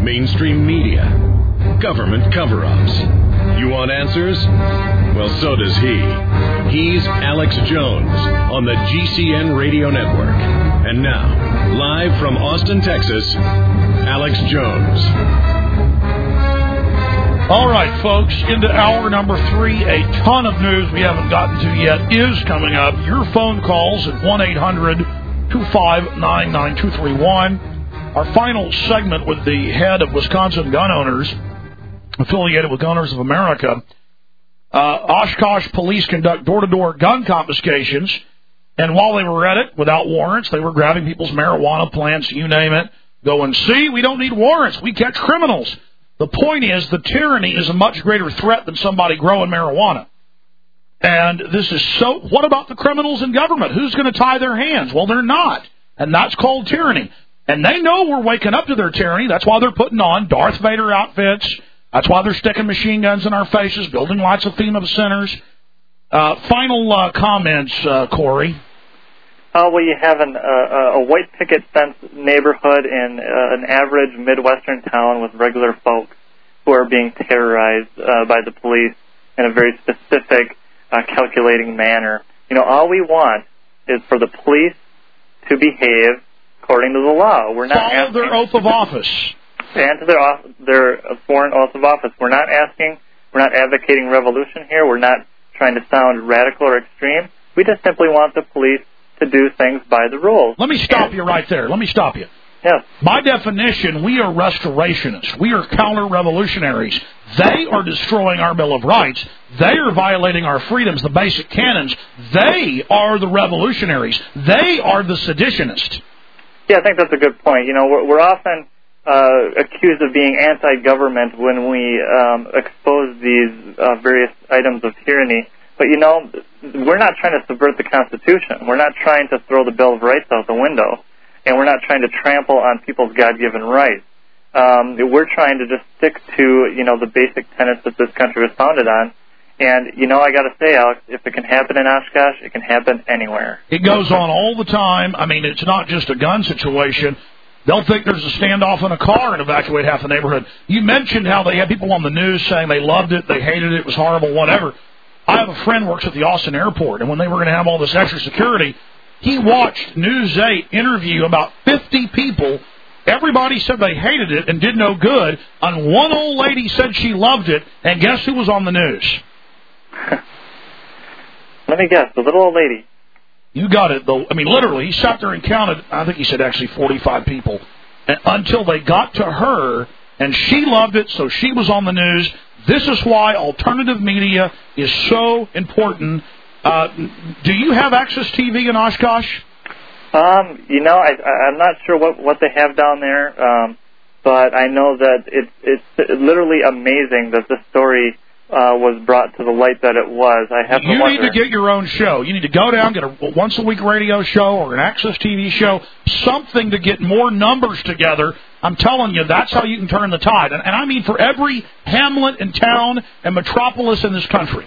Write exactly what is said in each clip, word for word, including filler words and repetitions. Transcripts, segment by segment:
mainstream media, government cover-ups. You want answers? Well, so does he. He's Alex Jones on the G C N Radio Network. And now, live from Austin, Texas, Alex Jones. All right, folks, into hour number three. A ton of news we haven't gotten to yet is coming up. Your phone calls at one eight hundred two five nine nine two three one. Our final segment with the head of Wisconsin Gun Owners, affiliated with Gun Owners of America. Uh, Oshkosh police conduct door-to-door gun confiscations, and while they were at it, without warrants, they were grabbing people's marijuana plants, you name it, going, see, we don't need warrants, we catch criminals. The point is, the tyranny is a much greater threat than somebody growing marijuana. And this is so, what about the criminals in government? Who's going to tie their hands? Well, they're not. And that's called tyranny. And they know we're waking up to their tyranny. That's why they're putting on Darth Vader outfits. That's why they're sticking machine guns in our faces, building lots of FEMA centers. Uh, final uh, comments, uh, Corey. Uh, well, you have an, uh, a white picket fence neighborhood in uh, an average Midwestern town with regular folks who are being terrorized uh, by the police in a very specific, uh, calculating manner. You know, all we want is for the police to behave according to the law. We're not Follow asking their oath of office. And to their, off, their foreign oath of office. We're not asking, we're not advocating revolution here. We're not trying to sound radical or extreme. We just simply want the police to do things by the rules. Let me stop you right there. Let me stop you. Yes. By definition, we are restorationists. We are counter-revolutionaries. They are destroying our Bill of Rights. They are violating our freedoms, the basic canons. They are the revolutionaries. They are the seditionists. Yeah, I think that's a good point. You know, we're, we're often uh, accused of being anti-government when we um, expose these uh, various items of tyranny. But, you know, we're not trying to subvert the Constitution. We're not trying to throw the Bill of Rights out the window. And we're not trying to trample on people's God-given rights. Um, we're trying to just stick to, you know, the basic tenets that this country was founded on. And, you know, I got to say, Alex, if it can happen in Oshkosh, it can happen anywhere. It goes on all the time. I mean, it's not just a gun situation. They'll think there's a standoff in a car and evacuate half the neighborhood. You mentioned how they had people on the news saying they loved it, they hated it, it was horrible, whatever. I have a friend who works at the Austin airport, and when they were going to have all this extra security, he watched News eight interview about fifty people. Everybody said they hated it and did no good, and one old lady said she loved it, and guess who was on the news? Let me guess, the little old lady. You got it, though. I mean, literally, he sat there and counted, I think he said actually forty-five people, and until they got to her, and she loved it, so she was on the news. This is why alternative media is so important. Uh, do you have Access T V in Oshkosh? Um, you know, I, I'm not sure what, what they have down there, um, but I know that it, it's literally amazing that this story uh, was brought to the light that it was. I have to You wonder. need to get your own show. You need to go down, get a once-a-week radio show or an Access T V show, something to get more numbers together. I'm telling you, that's how you can turn the tide. And, and I mean for every hamlet and town and metropolis in this country.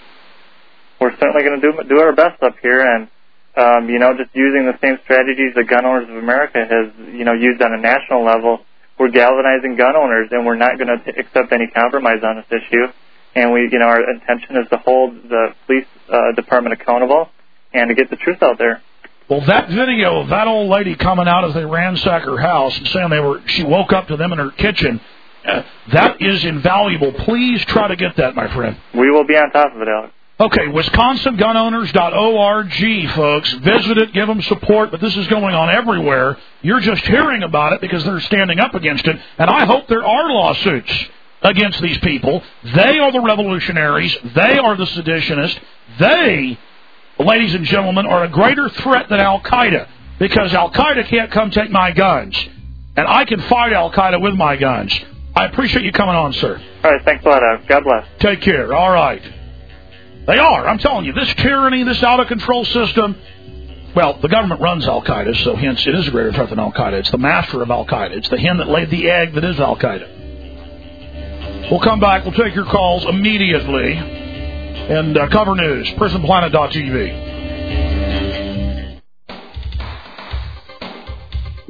We're certainly going to do do our best up here, and um, you know, just using the same strategies that Gun Owners of America has, you know, used on a national level. We're galvanizing gun owners, and we're not going to accept any compromise on this issue. And we, you know, our intention is to hold the police uh, department accountable and to get the truth out there. Well, that video of that old lady coming out as they ransack her house and saying they were, she woke up to them in her kitchen, uh, that is invaluable. Please try to get that, my friend. We will be on top of it, Alex. Okay, Wisconsin Gun Owners dot org, folks. Visit it, give them support, but this is going on everywhere. You're just hearing about it because they're standing up against it, and I hope there are lawsuits against these people. They are the revolutionaries. They are the seditionists. They, ladies and gentlemen, are a greater threat than Al-Qaeda because Al-Qaeda can't come take my guns, and I can fight Al-Qaeda with my guns. I appreciate you coming on, sir. All right, thanks a lot, Alex. God bless. Take care. All right. They are. I'm telling you, this tyranny, this out-of-control system, well, the government runs Al-Qaeda, so hence it is a greater threat than Al-Qaeda. It's the master of Al-Qaeda. It's the hen that laid the egg that is Al-Qaeda. We'll come back. We'll take your calls immediately and uh, cover news. prison planet dot t v.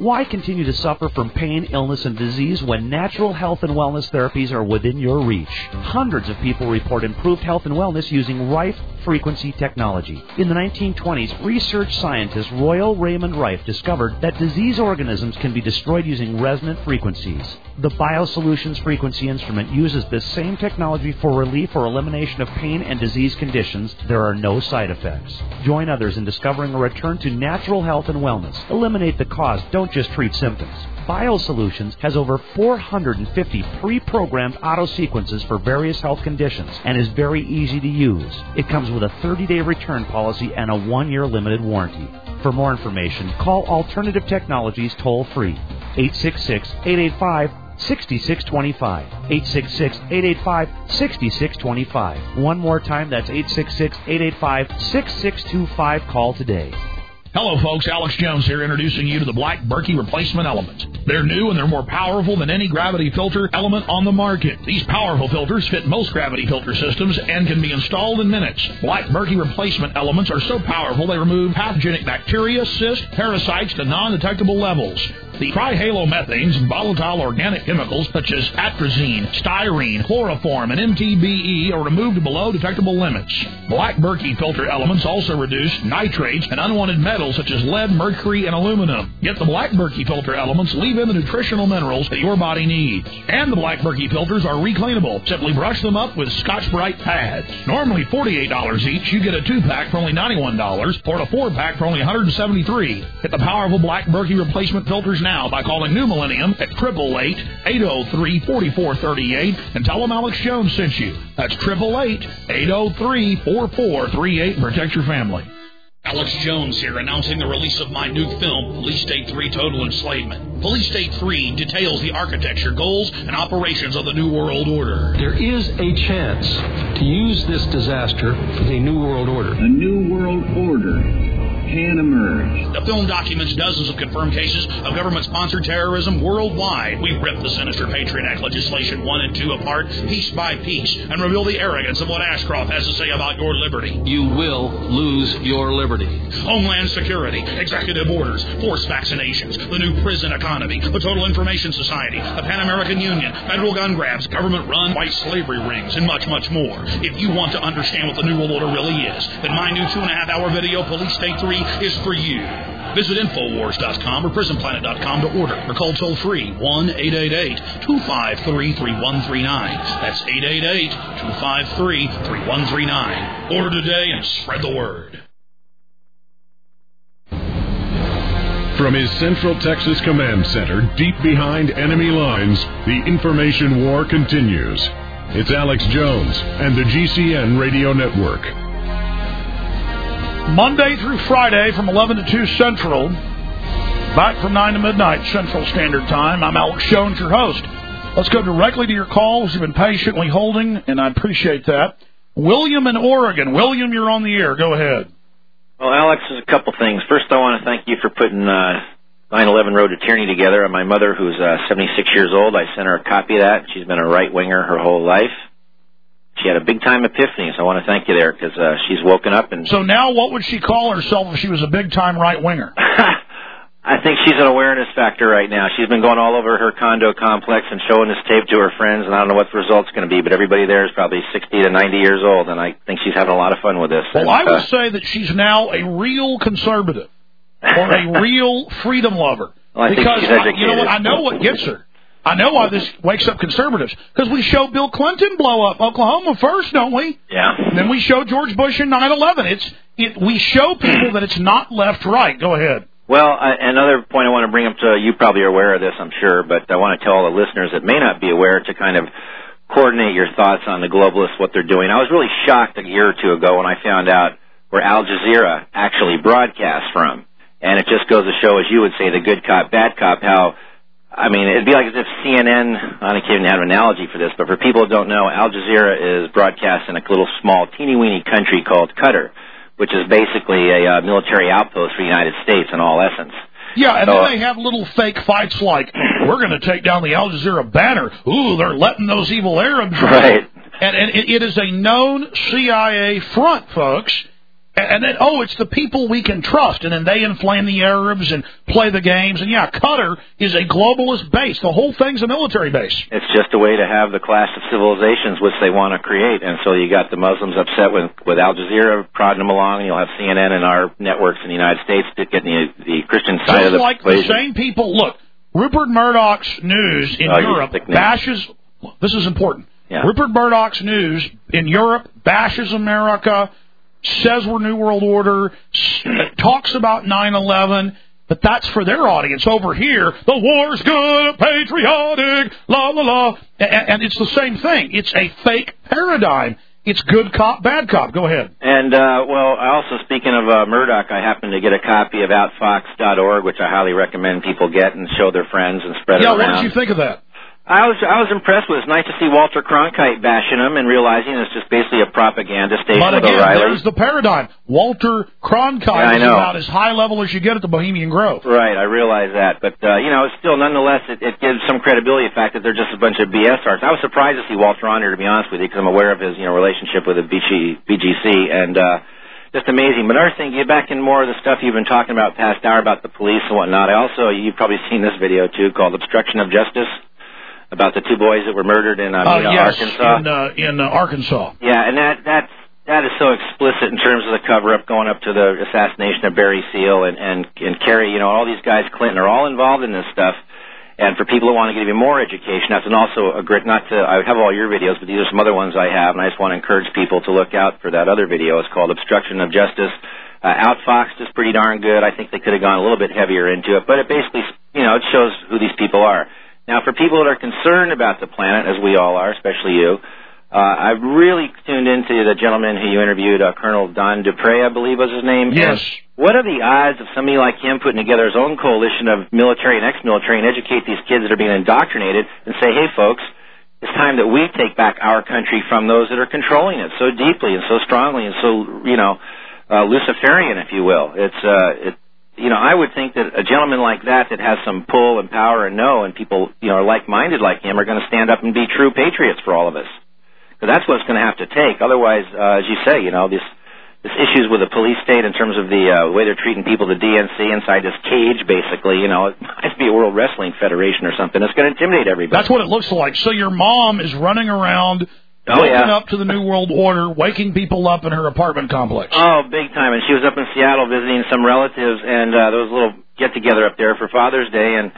Why continue to suffer from pain, illness, and disease when natural health and wellness therapies are within your reach? Hundreds of people report improved health and wellness using Rife frequency technology. In the nineteen twenties, research scientist Royal Raymond Rife discovered that disease organisms can be destroyed using resonant frequencies. The BioSolutions frequency instrument uses this same technology for relief or elimination of pain and disease conditions. There are no side effects. Join others in discovering a return to natural health and wellness. Eliminate the cause. Don't just treat symptoms. BioSolutions has over four hundred fifty pre-programmed auto sequences for various health conditions and is very easy to use. It comes with a thirty-day return policy and a one-year limited warranty. For more information, call Alternative Technologies toll-free, eight six six, eight eight five, six six two five, eight six six, eight eight five, six six two five. One more time, that's eight six six, eight eight five, six six two five. Call today. Hello, folks. Alex Jones here, introducing you to the Black Berkey Replacement Element. They're new and they're more powerful than any gravity filter element on the market. These powerful filters fit most gravity filter systems and can be installed in minutes. Black Berkey Replacement Elements are so powerful they remove pathogenic bacteria, cysts, parasites to non-detectable levels. The trihalomethanes and volatile organic chemicals such as atrazine, styrene, chloroform, and M T B E are removed below detectable limits. Black Berkey filter elements also reduce nitrates and unwanted metals such as lead, mercury, and aluminum. Yet the Black Berkey filter elements leave in the nutritional minerals that your body needs. And the Black Berkey filters are recleanable. Simply brush them up with Scotch-Brite pads. Normally forty-eight dollars each, you get a two-pack for only ninety-one dollars or a four-pack for only one hundred seventy-three dollars. Get the powerful Black Berkey replacement filters now by calling New Millennium at eight eight eight, eight oh three, four four three eight and tell them Alex Jones sent you. That's eight eight eight, eight oh three, four four three eight and protect your family. Alex Jones here, announcing the release of my new film, Police State three Total Enslavement. Police State three details the architecture, goals, and operations of the New World Order. There is a chance to use this disaster for the New World Order. A New World Order can emerge. The film documents dozens of confirmed cases of government-sponsored terrorism worldwide. We rip the sinister Patriot Act legislation one and two apart, piece by piece, and reveal the arrogance of what Ashcroft has to say about your liberty. You will lose your liberty. Homeland Security, executive orders, forced vaccinations, the new prison economy, the Total Information Society, the Pan American Union, federal gun grabs, government-run white slavery rings, and much, much more. If you want to understand what the New World Order really is, then my new two-and-a-half-hour video, Police State three, is for you. Visit Infowars dot com or Prison Planet dot com to order or call toll-free one eight eight eight, two five three, three one three nine. That's eight eight eight, two five three, three one three nine. Order today and spread the word. From his Central Texas Command Center, deep behind enemy lines, the information war continues. It's Alex Jones and the G C N Radio Network. Monday through Friday from eleven to two Central, back from nine to midnight Central Standard Time. I'm Alex Jones, your host. Let's go directly to your calls. You've been patiently holding, and I appreciate that. William in Oregon. William, you're on the air. Go ahead. Well, Alex, there's a couple things. First, I want to thank you for putting uh, nine eleven Road to Tyranny together. My mother, who's uh, seventy-six years old, I sent her a copy of that. She's been a right-winger her whole life. She had a big-time epiphany, so I want to thank you there because uh, she's woken up. And So now what would she call herself if she was a big-time right-winger? I think she's an awareness factor right now. She's been going all over her condo complex and showing this tape to her friends, and I don't know what the result's going to be, but everybody there is probably sixty to ninety years old, and I think she's having a lot of fun with this. Well, and, I would uh, say that she's now a real conservative or a real freedom lover. Well, I think because, she's I, educated. you know what, I know what gets her. I know why this wakes up conservatives. Because we show Bill Clinton blow up Oklahoma first, don't we? Yeah. And then we show George Bush in nine eleven. It's it, we show people that it's not left-right. Go ahead. Well, I, another point I want to bring up to you, probably are aware of this, I'm sure, but I want to tell all the listeners that may not be aware to kind of coordinate your thoughts on the globalists, what they're doing. I was really shocked a year or two ago when I found out where Al Jazeera actually broadcasts from. And it just goes to show, as you would say, the good cop, bad cop, how, I mean, it'd be like as if C N N, I can't even have an analogy for this, but for people who don't know, Al Jazeera is broadcast in a little small, teeny-weeny country called Qatar, which is basically a uh, military outpost for the United States in all essence. Yeah, and so, then they have little fake fights like, we're going to take down the Al Jazeera banner. Ooh, they're letting those evil Arabs right. And, and it, it is a known C I A front, folks. And then, oh, it's the people we can trust, and then they inflame the Arabs and play the games. And, yeah, Qatar is a globalist base. The whole thing's a military base. It's just a way to have the clash of civilizations which they want to create. And so you got the Muslims upset with, with Al Jazeera prodding them along, and you'll have C N N and our networks in the United States getting the, the Christian side just of the like equation. The same people. Look, Rupert Murdoch's news in oh, Europe bashes... This is important. Yeah. Rupert Murdoch's news in Europe bashes America, says we're New World Order, talks about nine eleven, but that's for their audience. Over here, the war's good, patriotic, la, la, la. And, and it's the same thing. It's a fake paradigm. It's good cop, bad cop. Go ahead. And, uh, well, I also, speaking of uh, Murdoch, I happen to get a copy of outfox dot org, which I highly recommend people get and show their friends and spread yeah, it around. Yeah, what did you think of that? I was I was impressed with it. It's nice to see Walter Cronkite bashing him and realizing it's just basically a propaganda station but with again, O'Reilly. There's the paradigm. Walter Cronkite yeah, is about as high level as you get at the Bohemian Grove. Right, I realize that. But, uh, you know, it's still, nonetheless, it, it gives some credibility to the fact that they're just a bunch of B S artists. I was surprised to see Walter on here, to be honest with you, because I'm aware of his, you know, relationship with the B G C, and uh, just amazing. But another thing, get back in more of the stuff you've been talking about past hour about the police and whatnot. I also, you've probably seen this video, too, called Obstruction of Justice, about the two boys that were murdered in uh, uh, yes, Arkansas. In, uh, in uh, Arkansas. Yeah, and that that's that is so explicit in terms of the cover-up going up to the assassination of Barry Seal and and and Kerry. You know, all these guys, Clinton, are all involved in this stuff. And for people who want to get even more education, that's an also a great. Not to I have all your videos, but these are some other ones I have, and I just want to encourage people to look out for that other video. It's called Obstruction of Justice. Uh, Outfoxed is pretty darn good. I think they could have gone a little bit heavier into it, but it basically, you know, it shows who these people are. Now, for people that are concerned about the planet, as we all are, especially you, uh, I've really tuned into the gentleman who you interviewed, uh, Colonel Don Dupre, I believe was his name. Yes. And what are the odds of somebody like him putting together his own coalition of military and ex-military and educate these kids that are being indoctrinated and say, hey, folks, it's time that we take back our country from those that are controlling it so deeply and so strongly and so, you know, uh, Luciferian, if you will. It's, uh, it, You know, I would think that a gentleman like that that has some pull and power and know, and people, you know, are like-minded like him, are going to stand up and be true patriots for all of us. Because that's what it's going to have to take. Otherwise, uh, as you say, you know, this this issues with the police state in terms of the uh, way they're treating people, the D N C inside this cage, basically, you know, it might be a World Wrestling Federation or something. It's going to intimidate everybody. That's what it looks like. So your mom is running around... Oh, waking yeah. up to the New World Order, waking people up in her apartment complex. Oh, big time. And she was up in Seattle visiting some relatives, and uh, there was a little get-together up there for Father's Day, and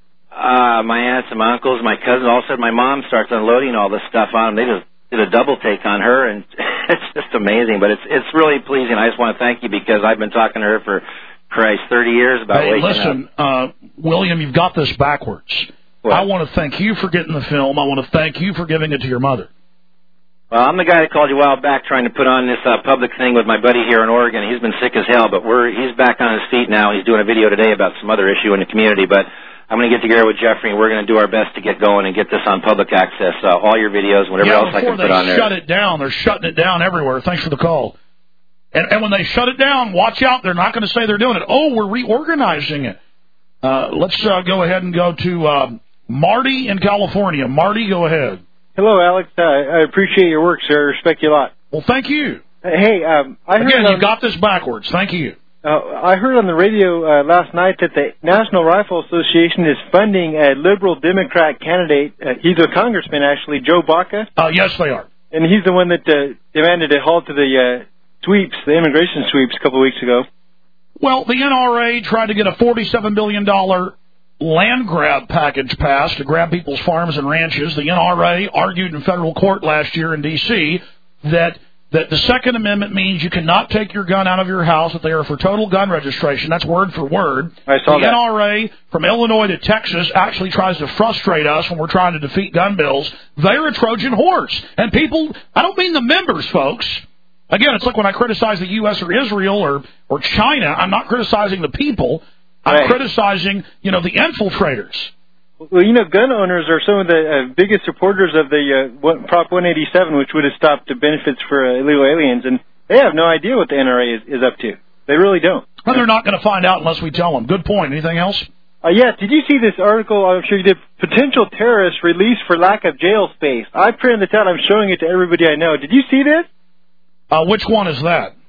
uh, my aunts and my uncles, my cousins, all of a sudden my mom starts unloading all this stuff on them. They just did a double take on her, and it's just amazing. But it's it's really pleasing. I just want to thank you because I've been talking to her for, Christ, thirty years about hey, waking listen, up. Uh, William, you've got this backwards. What? I want to thank you for getting the film. I want to thank you for giving it to your mother. Well, I'm the guy that called you a while back trying to put on this uh, public thing with my buddy here in Oregon. He's been sick as hell, but we're he's back on his feet now. He's doing a video today about some other issue in the community, but I'm going to get together with Jeffrey, and we're going to do our best to get going and get this on public access, uh, all your videos, whatever yeah, else I can put on there. Before they shut it down, they're shutting it down everywhere. Thanks for the call. And, and when they shut it down, watch out. They're not going to say they're doing it. Oh, we're reorganizing it. Uh, let's uh, go ahead and go to uh, Marty in California. Marty, go ahead. Hello, Alex. Uh, I appreciate your work, sir. I respect you a lot. Well, thank you. Uh, hey, um, I heard Again, on, you got this backwards. Thank you. Uh, I heard on the radio uh, last night that the National Rifle Association is funding a liberal Democrat candidate. Uh, he's a congressman, actually, Joe Baca. Uh, yes, they are. And he's the one that uh, demanded a halt to the uh, sweeps, the immigration sweeps, a couple of weeks ago. Well, the N R A tried to get a forty-seven billion dollars land grab package passed to grab people's farms and ranches. The N R A argued in federal court last year in D C that that the Second Amendment means you cannot take your gun out of your house, that they are for total gun registration. That's word for word. I saw the that. N R A from Illinois to Texas actually tries to frustrate us when we're trying to defeat gun bills. They're a Trojan horse. And people, I don't mean the members, folks. Again, it's like when I criticize the U S or Israel or, or China, I'm not criticizing the people. I'm right. criticizing, you know, the infiltrators. Well, you know, gun owners are some of the uh, biggest supporters of the uh, one, Prop one eighty-seven, which would have stopped the benefits for uh, illegal aliens, and they have no idea what the N R A is, is up to. They really don't. Well, they're not going to find out unless we tell them. Good point. Anything else? Uh, yes. Did you see this article? I'm sure you did. Potential terrorists released for lack of jail space. I printed this out. I'm showing it to everybody I know. Did you see this? Uh, which one is that?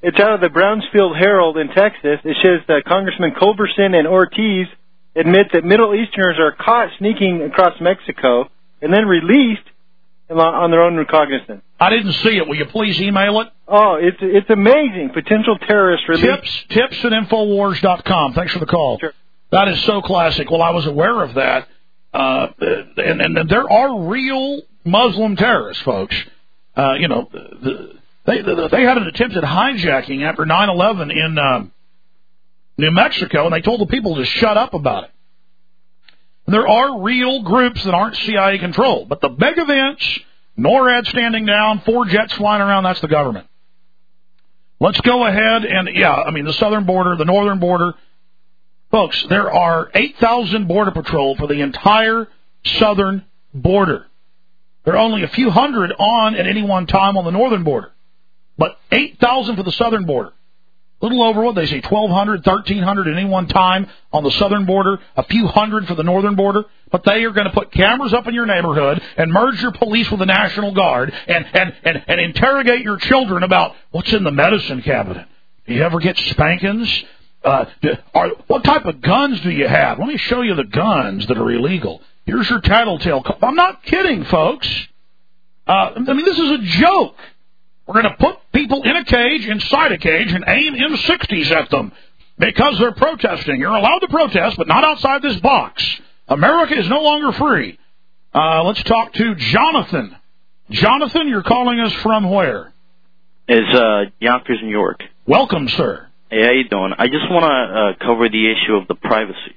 It's out of the Brownsfield Herald in Texas. It says that Congressman Culberson and Ortiz admit that Middle Easterners are caught sneaking across Mexico and then released on their own recognizance. I didn't see it. Will you please email it? Oh, it's it's amazing. Potential terrorist release. Tips, tips at Infowars dot com. Thanks for the call. Sure. That is so classic. Well, I was aware of that. Uh, and, and there are real Muslim terrorists, folks. Uh, you know, the, they, they had an attempted hijacking after nine eleven in uh, New Mexico, and they told the people to shut up about it. And there are real groups that aren't C I A controlled, but the big events, NORAD standing down, four jets flying around, that's the government. Let's go ahead and, yeah, I mean, the southern border, the northern border. Folks, there are eight thousand Border Patrol for the entire southern border. There are only a few hundred on at any one time on the northern border, but eight thousand for the southern border. A little over, what they say, twelve hundred, thirteen hundred at any one time on the southern border, a few hundred for the northern border. But they are going to put cameras up in your neighborhood and merge your police with the National Guard and, and, and, and interrogate your children about what's in the medicine cabinet. Do you ever get spankings? Uh, do, are, what type of guns do you have? Let me show you the guns that are illegal. Here's your tattletale. I'm not kidding, folks. Uh, I mean, this is a joke. We're going to put people in a cage, inside a cage, and aim M sixties at them because they're protesting. You're allowed to protest, but not outside this box. America is no longer free. Uh, let's talk to Jonathan. Jonathan, you're calling us from where? Is uh, Yonkers, New York. Welcome, sir. Hey, how you doing? I just want to uh, cover the issue of the privacy.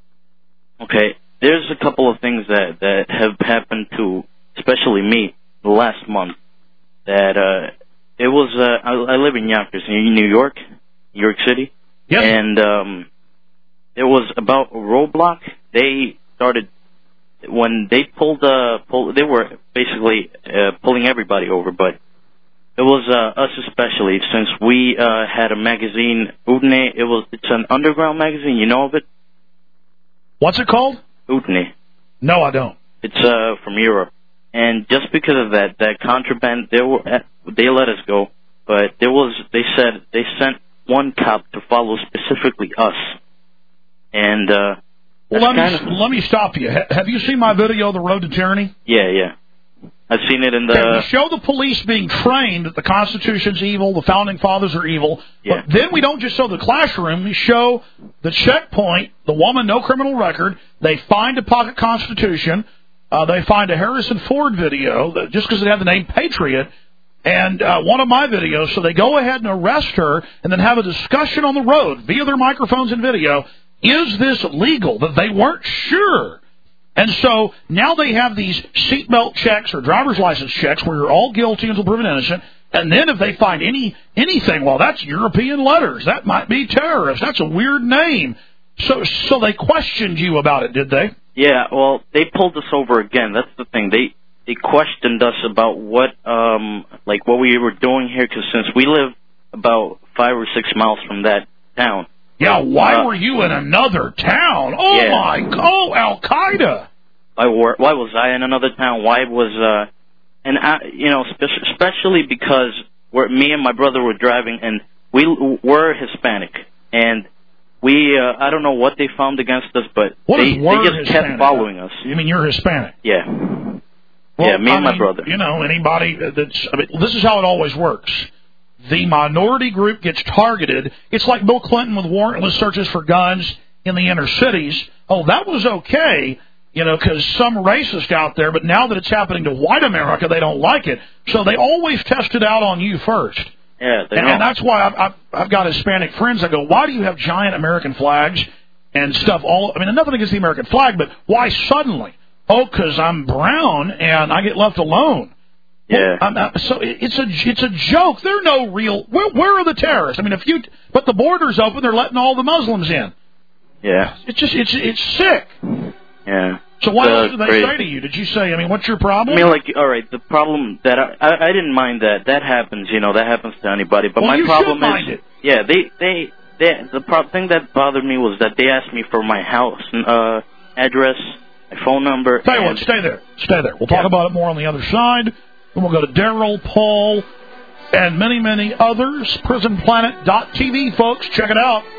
Okay, there's a couple of things that, that have happened to, especially me, the last month. That uh, it was, uh, I, I live in Yonkers, in New York, New York City. Yep. And um, it was about a roadblock. They started, when they pulled, uh, pulled they were basically uh, pulling everybody over, but it was uh, us especially, since we uh, had a magazine, Udne. It was, it's an underground magazine, you know of it? What's it called? Udne. No, I don't. It's uh, from Europe. And just because of that, that contraband, they were they let us go. But there was, they said they sent one cop to follow specifically us. And uh, well, let me kinda, let me stop you. Have you seen my video, "The Road to Tyranny"? Yeah, yeah. I've seen it in the. Okay, we show the police being trained that the Constitution's evil, the Founding Fathers are evil. Yeah. But then we don't just show the classroom. We show the checkpoint, the woman, no criminal record. They find a pocket Constitution. Uh, they find a Harrison Ford video, that, just because it had the name Patriot, and uh, one of my videos. So they go ahead and arrest her and then have a discussion on the road via their microphones and video. Is this legal? That they weren't sure. And so now they have these seatbelt checks or driver's license checks where you're all guilty until proven innocent. And then if they find any anything, well, that's European letters. That might be terrorist. That's a weird name. So so they questioned you about it, did they? Yeah, well, they pulled us over again. That's the thing. They they questioned us about what, um, like what we were doing here, because since we live about five or six miles from that town. Yeah, why uh, were you in another town? Oh, yeah. my, oh, Al-Qaeda. Why, were, why was I in another town? Why was, uh, and I, you know, spe- especially because we're, me and my brother were driving, and we were Hispanic, and we, uh, I don't know what they found against us, but what they, is they just Hispanic? kept following us. You mean you're Hispanic? Yeah. Well, yeah, me I and my mean, brother. You know, anybody that's, I mean, this is how it always works. The minority group gets targeted. It's like Bill Clinton with warrantless searches for guns in the inner cities. Oh, that was okay, you know, because some racist out there, but now that it's happening to white America, they don't like it. So they always test it out on you first. Yeah, they and, know. and that's why I've, I've, I've got Hispanic friends. I go, why do you have giant American flags and stuff all, I mean, nothing against the American flag, but why suddenly? Oh, because I'm brown and I get left alone. Yeah. Well, I'm, so it's a it's a joke. There are no real. Where, where are the terrorists? I mean, if you but the border's open, they're letting all the Muslims in. Yeah. It's just it's it's sick. Yeah. So what uh, else did they crazy. say to you? Did you say? I mean, what's your problem? I mean, like, all right, the problem that I, I, I didn't mind that that happens. You know, that happens to anybody. But well, my you problem should mind is, it. yeah, they they they the pro- thing that bothered me was that they asked me for my house uh, address, my phone number. Tell you and, what, stay there, stay there. We'll talk yeah. about it more on the other side. Then we'll go to Daryl, Paul, and many, many others. prison planet dot t v, folks. Check it out.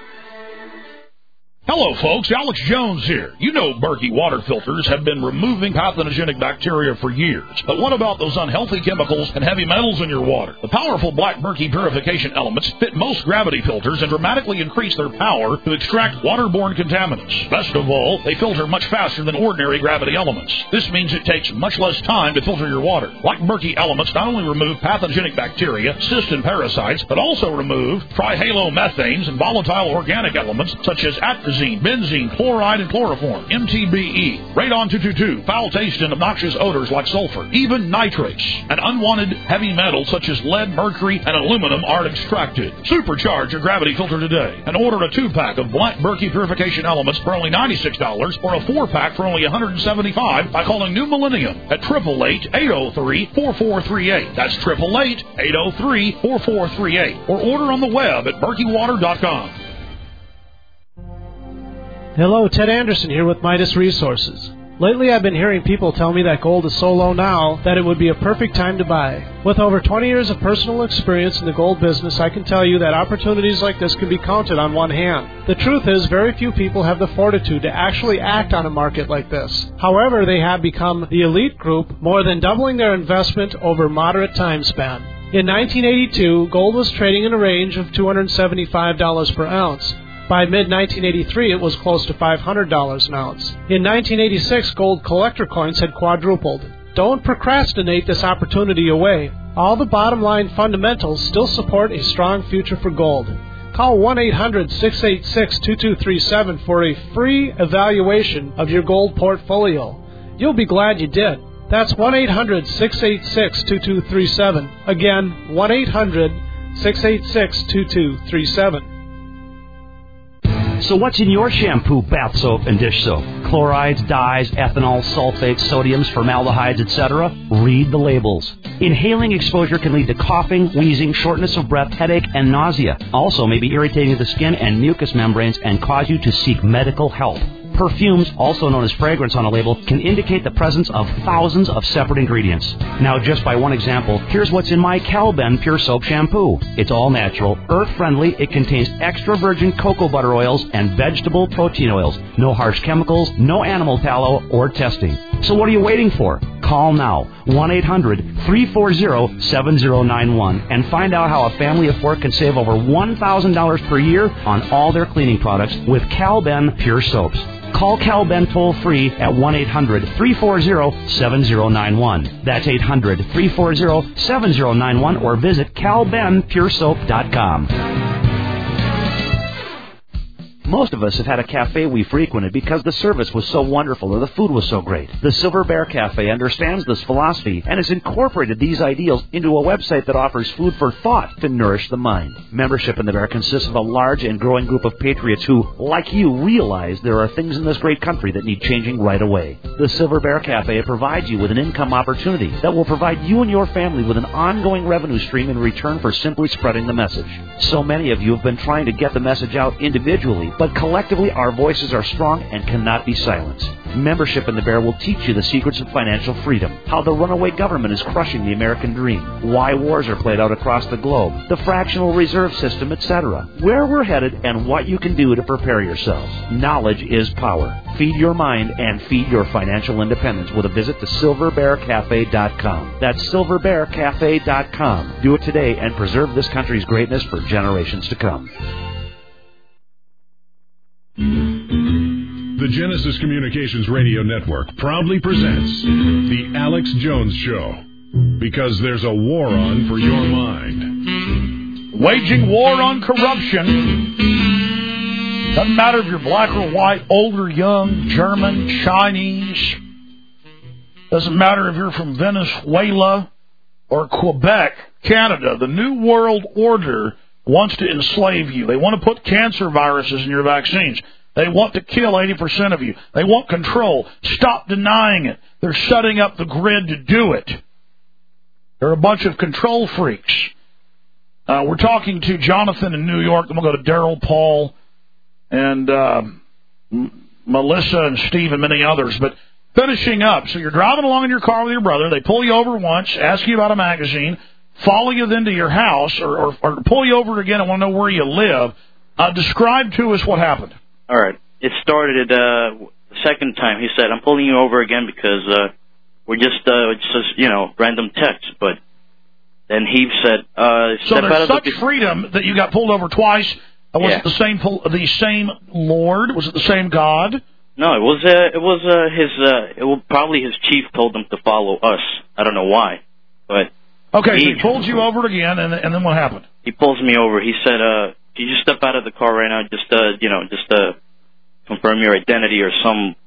Hello, folks. Alex Jones here. You know Berkey water filters have been removing pathogenic bacteria for years. But what about those unhealthy chemicals and heavy metals in your water? The powerful Black Berkey purification elements fit most gravity filters and dramatically increase their power to extract waterborne contaminants. Best of all, they filter much faster than ordinary gravity elements. This means it takes much less time to filter your water. Black Berkey elements not only remove pathogenic bacteria, cysts, and parasites, but also remove trihalomethanes and volatile organic elements such as atrazine, benzene, chloride, and chloroform, M T B E, radon two twenty-two, foul taste and obnoxious odors like sulfur, even nitrates, and unwanted heavy metals such as lead, mercury, and aluminum are extracted. Supercharge your gravity filter today and order a two-pack of Black Berkey purification elements for only ninety-six dollars or a four-pack for only one hundred seventy-five dollars by calling New Millennium at eight eight eight, eight oh three, four four three eight. That's eight eight eight, eight oh three, four four three eight. Or order on the web at berkey water dot com. Hello, Ted Anderson here with Midas Resources. Lately I've been hearing people tell me that gold is so low now that it would be a perfect time to buy. With over twenty years of personal experience in the gold business, I can tell you that opportunities like this can be counted on one hand. The truth is, very few people have the fortitude to actually act on a market like this. However, they have become the elite group, more than doubling their investment over a moderate time span. In nineteen eighty-two, gold was trading in a range of two hundred seventy-five dollars per ounce. By mid nineteen eighty-three, it was close to five hundred dollars an ounce. In nineteen eighty-six, gold collector coins had quadrupled. Don't procrastinate this opportunity away. All the bottom line fundamentals still support a strong future for gold. Call one eight hundred, six eight six, two two three seven for a free evaluation of your gold portfolio. You'll be glad you did. That's one eight hundred, six eight six, two two three seven. Again, one eight hundred, six eight six, two two three seven. So what's in your shampoo, bath soap, and dish soap? Chlorides, dyes, ethanol, sulfates, sodiums, formaldehydes, et cetera? Read the labels. Inhaling exposure can lead to coughing, wheezing, shortness of breath, headache, and nausea. Also may be irritating to the skin and mucous membranes and cause you to seek medical help. Perfumes, also known as fragrance on a label, can indicate the presence of thousands of separate ingredients. Now, just by one example, here's what's in my Calben Pure Soap Shampoo. It's all natural, earth-friendly, it contains extra virgin cocoa butter oils and vegetable protein oils. No harsh chemicals, no animal tallow or testing. So what are you waiting for? Call now, one eight hundred, three four zero, seven zero nine one, and find out how a family of four can save over one thousand dollars per year on all their cleaning products with Calben Pure Soaps. Call Calben toll-free at one eight hundred, three four zero, seven zero nine one. That's eight hundred, three four zero, seven zero nine one, or visit cal ben pure soap dot com. Most of us have had a cafe we frequented because the service was so wonderful or the food was so great. The Silver Bear Cafe understands this philosophy and has incorporated these ideals into a website that offers food for thought to nourish the mind. Membership in the Bear consists of a large and growing group of patriots who, like you, realize there are things in this great country that need changing right away. The Silver Bear Cafe provides you with an income opportunity that will provide you and your family with an ongoing revenue stream in return for simply spreading the message. So many of you have been trying to get the message out individually, but collectively our voices are strong and cannot be silenced. Membership in the Bear will teach you the secrets of financial freedom, how the runaway government is crushing the American dream, why wars are played out across the globe, the fractional reserve system, et cetera, where we're headed, and what you can do to prepare yourselves. Knowledge is power. Feed your mind and feed your financial independence with a visit to silver bear cafe dot com. That's silver bear cafe dot com. Do it today and preserve this country's greatness for generations to come. The Genesis Communications Radio Network proudly presents The Alex Jones Show, because there's a war on for your mind. Waging war on corruption. Doesn't matter if you're black or white, old or young, German, Chinese. Doesn't matter if you're from Venezuela or Quebec, Canada. The New World Order wants to enslave you. They want to put cancer viruses in your vaccines. They want to kill eighty percent of you. They want control. Stop denying it. They're shutting up the grid to do it. They're a bunch of control freaks. Uh, we're talking to Jonathan in New York. Then we'll go to Daryl, Paul, and uh, M- Melissa and Steve and many others. But finishing up, so you're driving along in your car with your brother. They pull you over once, ask you about a magazine, follow you then to your house or, or, or pull you over again and want to know where you live. Uh, describe to us what happened. All right. It started uh, the second time. He said, I'm pulling you over again because uh, we're just, uh, it's just, you know, random text. But then he said, uh, so step out there's of such the... freedom that you got pulled over twice. Uh, was yeah. it the same the same Lord? Was it the same God? No, it was uh, it was uh, his, uh, it was probably his chief told him to follow us. I don't know why. But okay, he, so he pulled you over again, and, and then what happened? He pulls me over. He said, uh, can you just step out of the car right now? Just, uh, you know, just, uh, confirm your identity or some,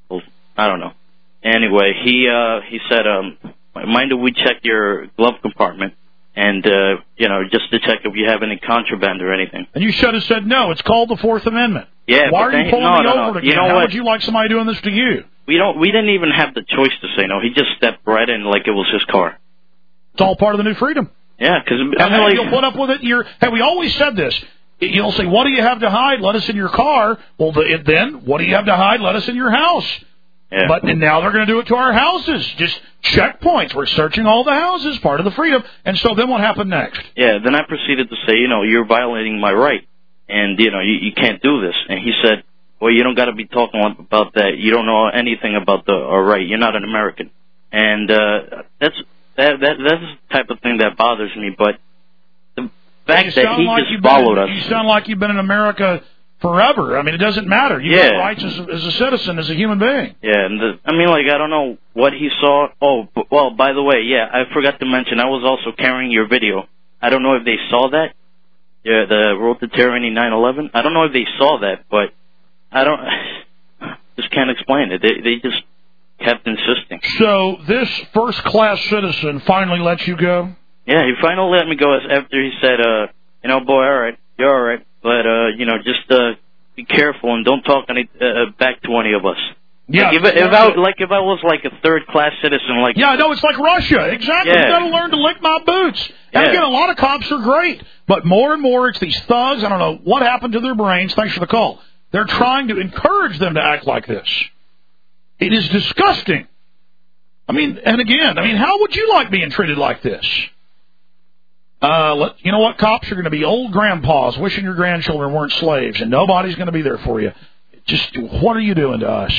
I don't know. Anyway, he uh, he said, um, mind if we check your glove compartment and, uh, you know, just to check if you have any contraband or anything. And you should have said no. It's called the Fourth Amendment. Yeah. Why are you then, pulling no, me no, over no. again? You know How what? would you like somebody doing this to you? We don't. We didn't even have the choice to say no. He just stepped right in like it was his car. It's all part of the new freedom. Yeah, because and then like, you'll put up with it. You're, hey, we always said this. You'll say, what do you have to hide? Let us in your car. Well, the, then, what do you have to hide? Let us in your house. Yeah. But and now they're going to do it to our houses. Just checkpoints. We're searching all the houses, part of the freedom. And so then what happened next? Yeah, then I proceeded to say, you know, you're violating my right. And, you know, you, you can't do this. And he said, well, you don't got to be talking about that. You don't know anything about the uh, right. You're not an American. And uh, that's that, that that's the type of thing that bothers me. But the fact that he like just followed been, us. You sound like you've been in America forever. I mean, it doesn't matter. You yeah. have rights as a, as a citizen, as a human being. Yeah, and the, I mean, like, I don't know what he saw. Oh, b- well, by the way, yeah, I forgot to mention, I was also carrying your video. I don't know if they saw that. Yeah, the Road to Tyranny nine eleven. I don't know if they saw that, but I don't, just can't explain it. They, they just kept insisting. So this first-class citizen finally let you go? Yeah, he finally let me go after he said, uh, you know, boy, all right, you're all right, but, uh, you know, just uh, be careful and don't talk any uh, back to any of us. Yeah, like if, if I like if I was like a third-class citizen, like yeah, no, it's like Russia. Exactly. Yeah. You got to learn to lick my boots. And Yeah. again, a lot of cops are great, but more and more it's these thugs. I don't know what happened to their brains. Thanks for the call. They're trying to encourage them to act like this. It is disgusting. I mean, and again, I mean, how would you like being treated like this? Uh, let, you know what, cops are going to be old grandpas wishing your grandchildren weren't slaves, and nobody's going to be there for you. Just what are you doing to us?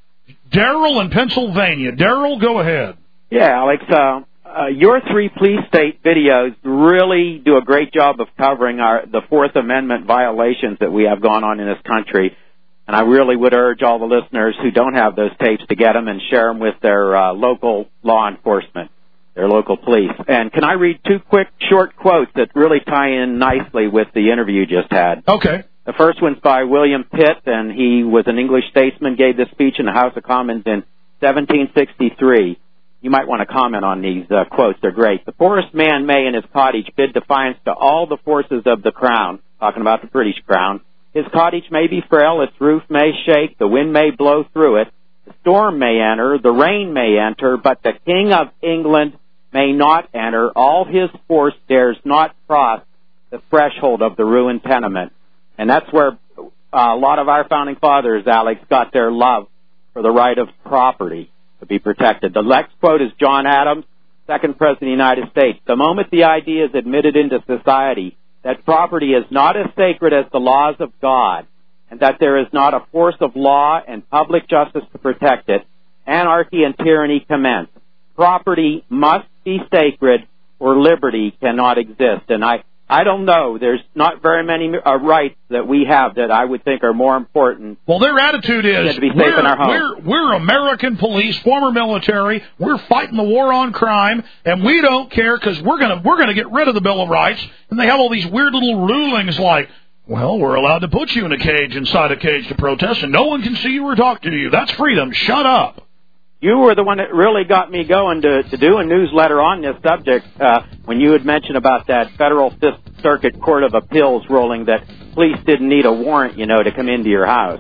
Daryl in Pennsylvania. Daryl, go ahead. Yeah, Alex, uh, uh, your three police state videos really do a great job of covering our the Fourth Amendment violations that we have gone on in this country. And I really would urge all the listeners who don't have those tapes to get them and share them with their uh, local law enforcement, their local police. And can I read two quick short quotes that really tie in nicely with the interview you just had? Okay. The first one's by William Pitt, and he was an English statesman, gave this speech in the House of Commons in seventeen sixty-three. You might want to comment on these uh, quotes. They're great. The poorest man may in his cottage bid defiance to all the forces of the crown, talking about the British crown. His cottage may be frail, its roof may shake, the wind may blow through it, the storm may enter, the rain may enter, but the King of England may not enter. All his force dares not cross the threshold of the ruined tenement. And that's where uh, a lot of our founding fathers, Alex, got their love for the right of property to be protected. The next quote is John Adams, second President of the United States. The moment the idea is admitted into society that property is not as sacred as the laws of God, and that there is not a force of law and public justice to protect it, anarchy and tyranny commence. Property must be sacred, or liberty cannot exist. And I, I don't know. There's not very many uh, rights that we have that I would think are more important. Well, their attitude is to be safe we're, in our home. We're, we're American police, former military. We're fighting the war on crime, and we don't care because we're gonna we're gonna get rid of the Bill of Rights. And they have all these weird little rulings like, well, we're allowed to put you in a cage inside a cage to protest, and no one can see you or talk to you. That's freedom. Shut up. You were the one that really got me going to, to do a newsletter on this subject uh, when you had mentioned about that Federal Fifth Circuit Court of Appeals ruling that police didn't need a warrant, you know, to come into your house.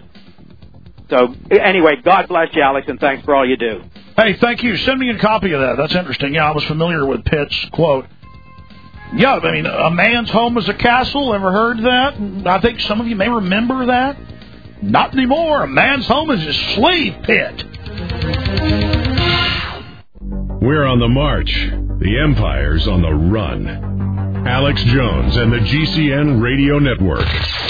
So, anyway, God bless you, Alex, and thanks for all you do. Hey, thank you. Send me a copy of that. That's interesting. Yeah, I was familiar with Pitt's quote. Yeah, I mean, a man's home is a castle. Ever heard that? I think some of you may remember that. Not anymore. A man's home is his slave pit. We're on the march, The Empire's on the run. Alex Jones and the G C N Radio Network.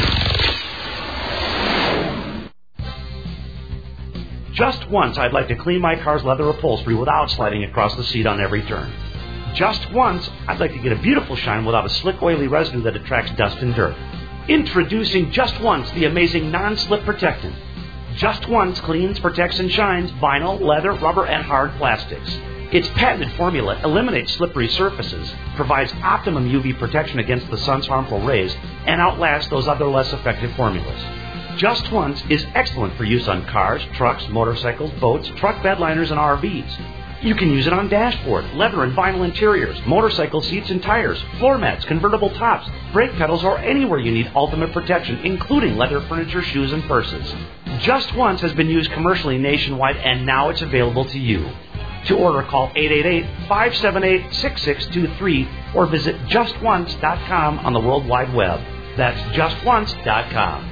Just once, I'd like to clean my car's leather upholstery without sliding across the seat on every turn. Just once, I'd like to get a beautiful shine without a slick, oily residue that attracts dust and dirt. Introducing Just Once, the amazing non-slip protectant. Just Once cleans, protects, and shines vinyl, leather, rubber, and hard plastics. Its patented formula eliminates slippery surfaces, provides optimum U V protection against the sun's harmful rays, and outlasts those other less effective formulas. Just Once is excellent for use on cars, trucks, motorcycles, boats, truck bed liners, and R Vs. You can use it on dashboard, leather and vinyl interiors, motorcycle seats and tires, floor mats, convertible tops, brake pedals, or anywhere you need ultimate protection, including leather furniture, shoes, and purses. Just Once has been used commercially nationwide, and now it's available to you. To order, call eight eight eight, five seven eight, six six two three or visit just once dot com on the World Wide Web. That's just once dot com.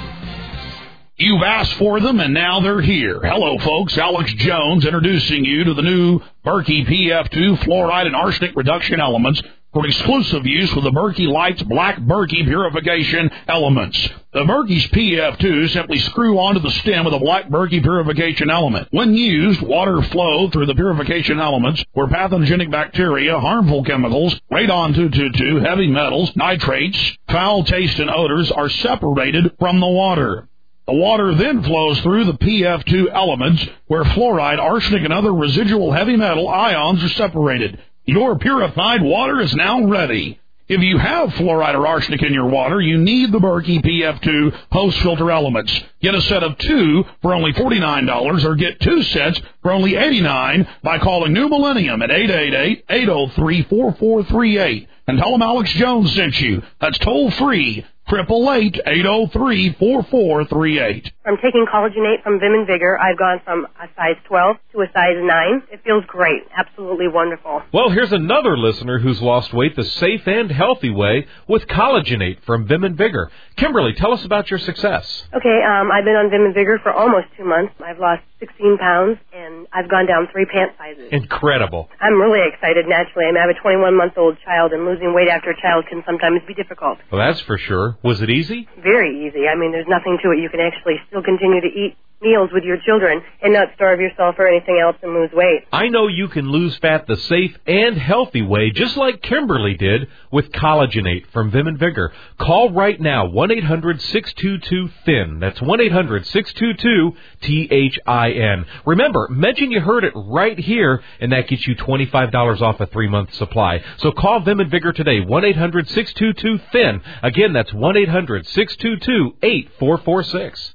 You've asked for them, and now they're here. Hello, folks. Alex Jones introducing you to the new Berkey P F two fluoride and arsenic reduction elements for exclusive use with the Berkey Lights Black Berkey purification elements. The Berkey's P F two simply screw onto the stem with a Black Berkey purification element. When used, water flow through the purification elements where pathogenic bacteria, harmful chemicals, radon two twenty-two, heavy metals, nitrates, foul taste, and odors are separated from the water. The water then flows through the P F two elements where fluoride, arsenic, and other residual heavy metal ions are separated. Your purified water is now ready. If you have fluoride or arsenic in your water, you need the Berkey P F two post-filter elements. Get a set of two for only forty-nine dollars or get two sets for only eighty-nine dollars by calling New Millennium at eight eight eight, eight oh three, four four three eight. And tell them Alex Jones sent you. That's toll-free, eight eight eight, eight oh three, four four three eight. From taking Collagenate from Vim and Vigor, I've gone from a size twelve to a size nine. It feels great. Absolutely wonderful. Well, here's another listener who's lost weight the safe and healthy way with Collagenate from Vim and Vigor. Kimberly, tell us about your success. Okay, um, I've been on Vim and Vigor for almost two months. I've lost sixteen pounds, and I've gone down three pant sizes. Incredible. I'm really excited, naturally. I mean, I have a twenty-one-month-old child, and losing weight after a child can sometimes be difficult. Well, that's for sure. Was it easy? Very easy. I mean, there's nothing to it. You can actually still continue to eat meals with your children and not starve yourself or anything else and lose weight. I know you can lose fat the safe and healthy way, just like Kimberly did with Collagenate from Vim and Vigor. Call right now, one eight hundred, six two two, T H I N. That's one eight hundred, six two two, T H I N. Remember, mention you heard it right here, and that gets you twenty-five dollars off a three-month supply. So call Vim and Vigor today, one eight hundred, six two two, T H I N. Again, that's one eight hundred, six two two, eight four four six.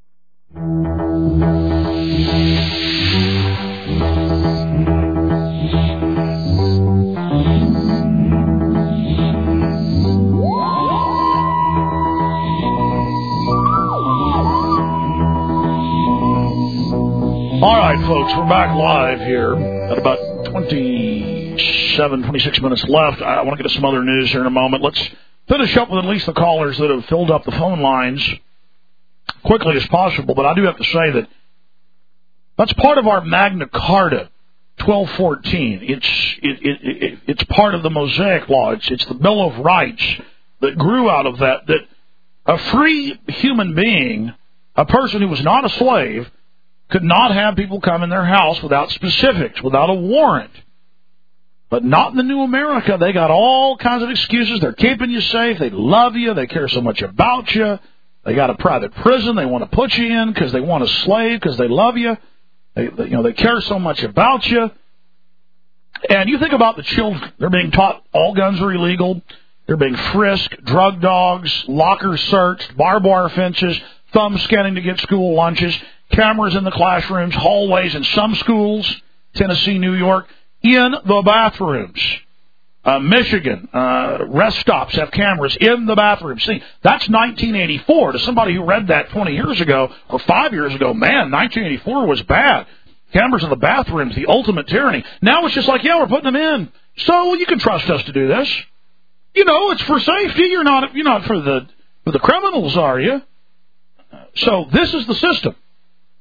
All right, folks, we're back live here at about twenty-seven, twenty-six minutes left. I want to get to some other news here in a moment. Let's finish up with at least the callers that have filled up the phone lines quickly as possible, but I do have to say that that's part of our Magna Carta, twelve fourteen. It's it, it, it, it's part of the Mosaic Law. It's, it's the Bill of Rights that grew out of that, that a free human being, a person who was not a slave, could not have people come in their house without specifics, without a warrant. But not in the new America. They got all kinds of excuses. They're keeping you safe. They love you. They care so much about you. They got a private prison they want to put you in because they want a slave, because they love you. They, they, you know, they care so much about you. And you think about the children. They're being taught all guns are illegal. They're being frisked, drug dogs, lockers searched, barbed wire fences, thumb scanning to get school lunches, cameras in the classrooms, hallways in some schools, Tennessee, New York, in the bathrooms. Uh, Michigan, uh, rest stops have cameras in the bathroom. See, that's nineteen eighty-four. To somebody who read that twenty years ago or five years ago, man, nineteen eighty-four was bad. Cameras in the bathrooms, the ultimate tyranny. Now it's just like, yeah, we're putting them in. So you can trust us to do this. You know, it's for safety. You're not, you're not for the, for the criminals, are you? So this is the system.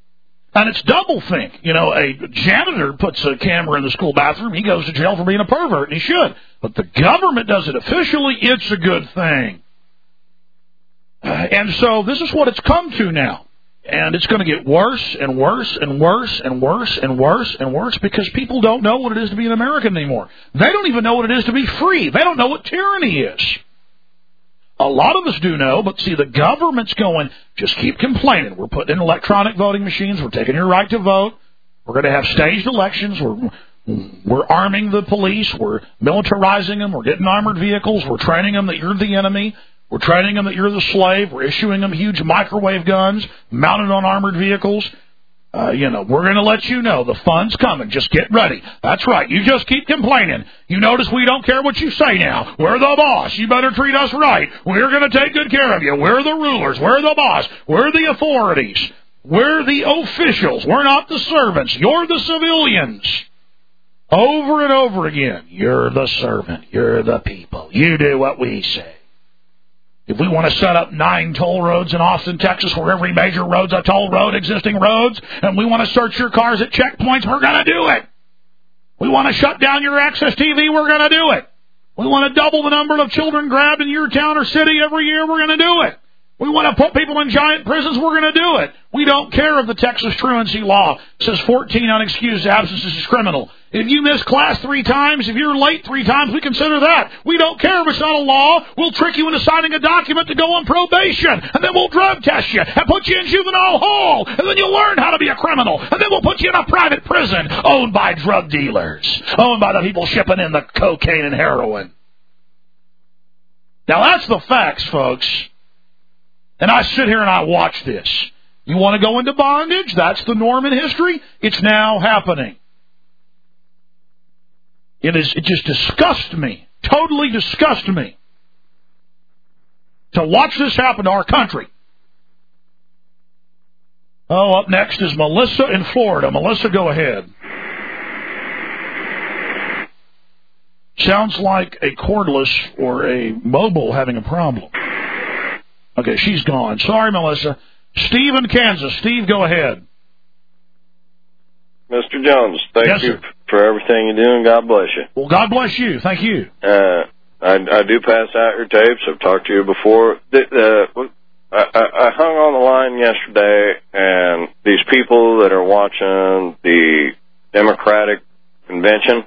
And it's doublethink. You know, a janitor puts a camera in the school bathroom, he goes to jail for being a pervert, and he should. But the government does it officially, it's a good thing. Uh, and so this is what it's come to now. And it's going to get worse and worse and worse and worse and worse and worse because people don't know what it is to be an American anymore. They don't even know what it is to be free. They don't know what tyranny is. A lot of us do know, but see, the government's going, just keep complaining. We're putting in electronic voting machines. We're taking your right to vote. We're going to have staged elections. We're, we're arming the police. We're militarizing them. We're getting armored vehicles. We're training them that you're the enemy. We're training them that you're the slave. We're issuing them huge microwave guns mounted on armored vehicles. Uh, you know, we're going to let you know the fun's coming. Just get ready. That's right. You just keep complaining. You notice we don't care what you say now. We're the boss. You better treat us right. We're going to take good care of you. We're the rulers. We're the boss. We're the authorities. We're the officials. We're not the servants. You're the civilians. Over and over again. You're the servant. You're the people. You do what we say. If we want to set up nine toll roads in Austin, Texas, where every major road's a toll road, existing roads, and we want to search your cars at checkpoints, we're going to do it. We want to shut down your access T V, we're going to do it. We want to double the number of children grabbed in your town or city every year, we're going to do it. We want to put people in giant prisons, we're going to do it. We don't care if the Texas truancy law says fourteen unexcused absences is criminal. If you miss class three times, if you're late three times, we consider that. We don't care if it's not a law. We'll trick you into signing a document to go on probation, and then we'll drug test you and put you in juvenile hall, and then you'll learn how to be a criminal, and then we'll put you in a private prison owned by drug dealers, owned by the people shipping in the cocaine and heroin. Now, that's the facts, folks. And I sit here and I watch this. You want to go into bondage? That's the norm in history. It's now happening. It is. It just disgusts me. Totally disgusts me. To watch this happen to our country. Oh, up next is Melissa in Florida. Melissa, go ahead. Sounds like a cordless or a mobile having a problem. Okay, she's gone. Sorry, Melissa. Steve in Kansas. Steve, go ahead. Mister Jones, thank yes, you sir. for everything you do, and God bless you. Well, God bless you. Thank you. Uh, I, I do pass out your tapes. I've talked to you before. The, uh, I, I hung on the line yesterday, and these people that are watching the Democratic convention,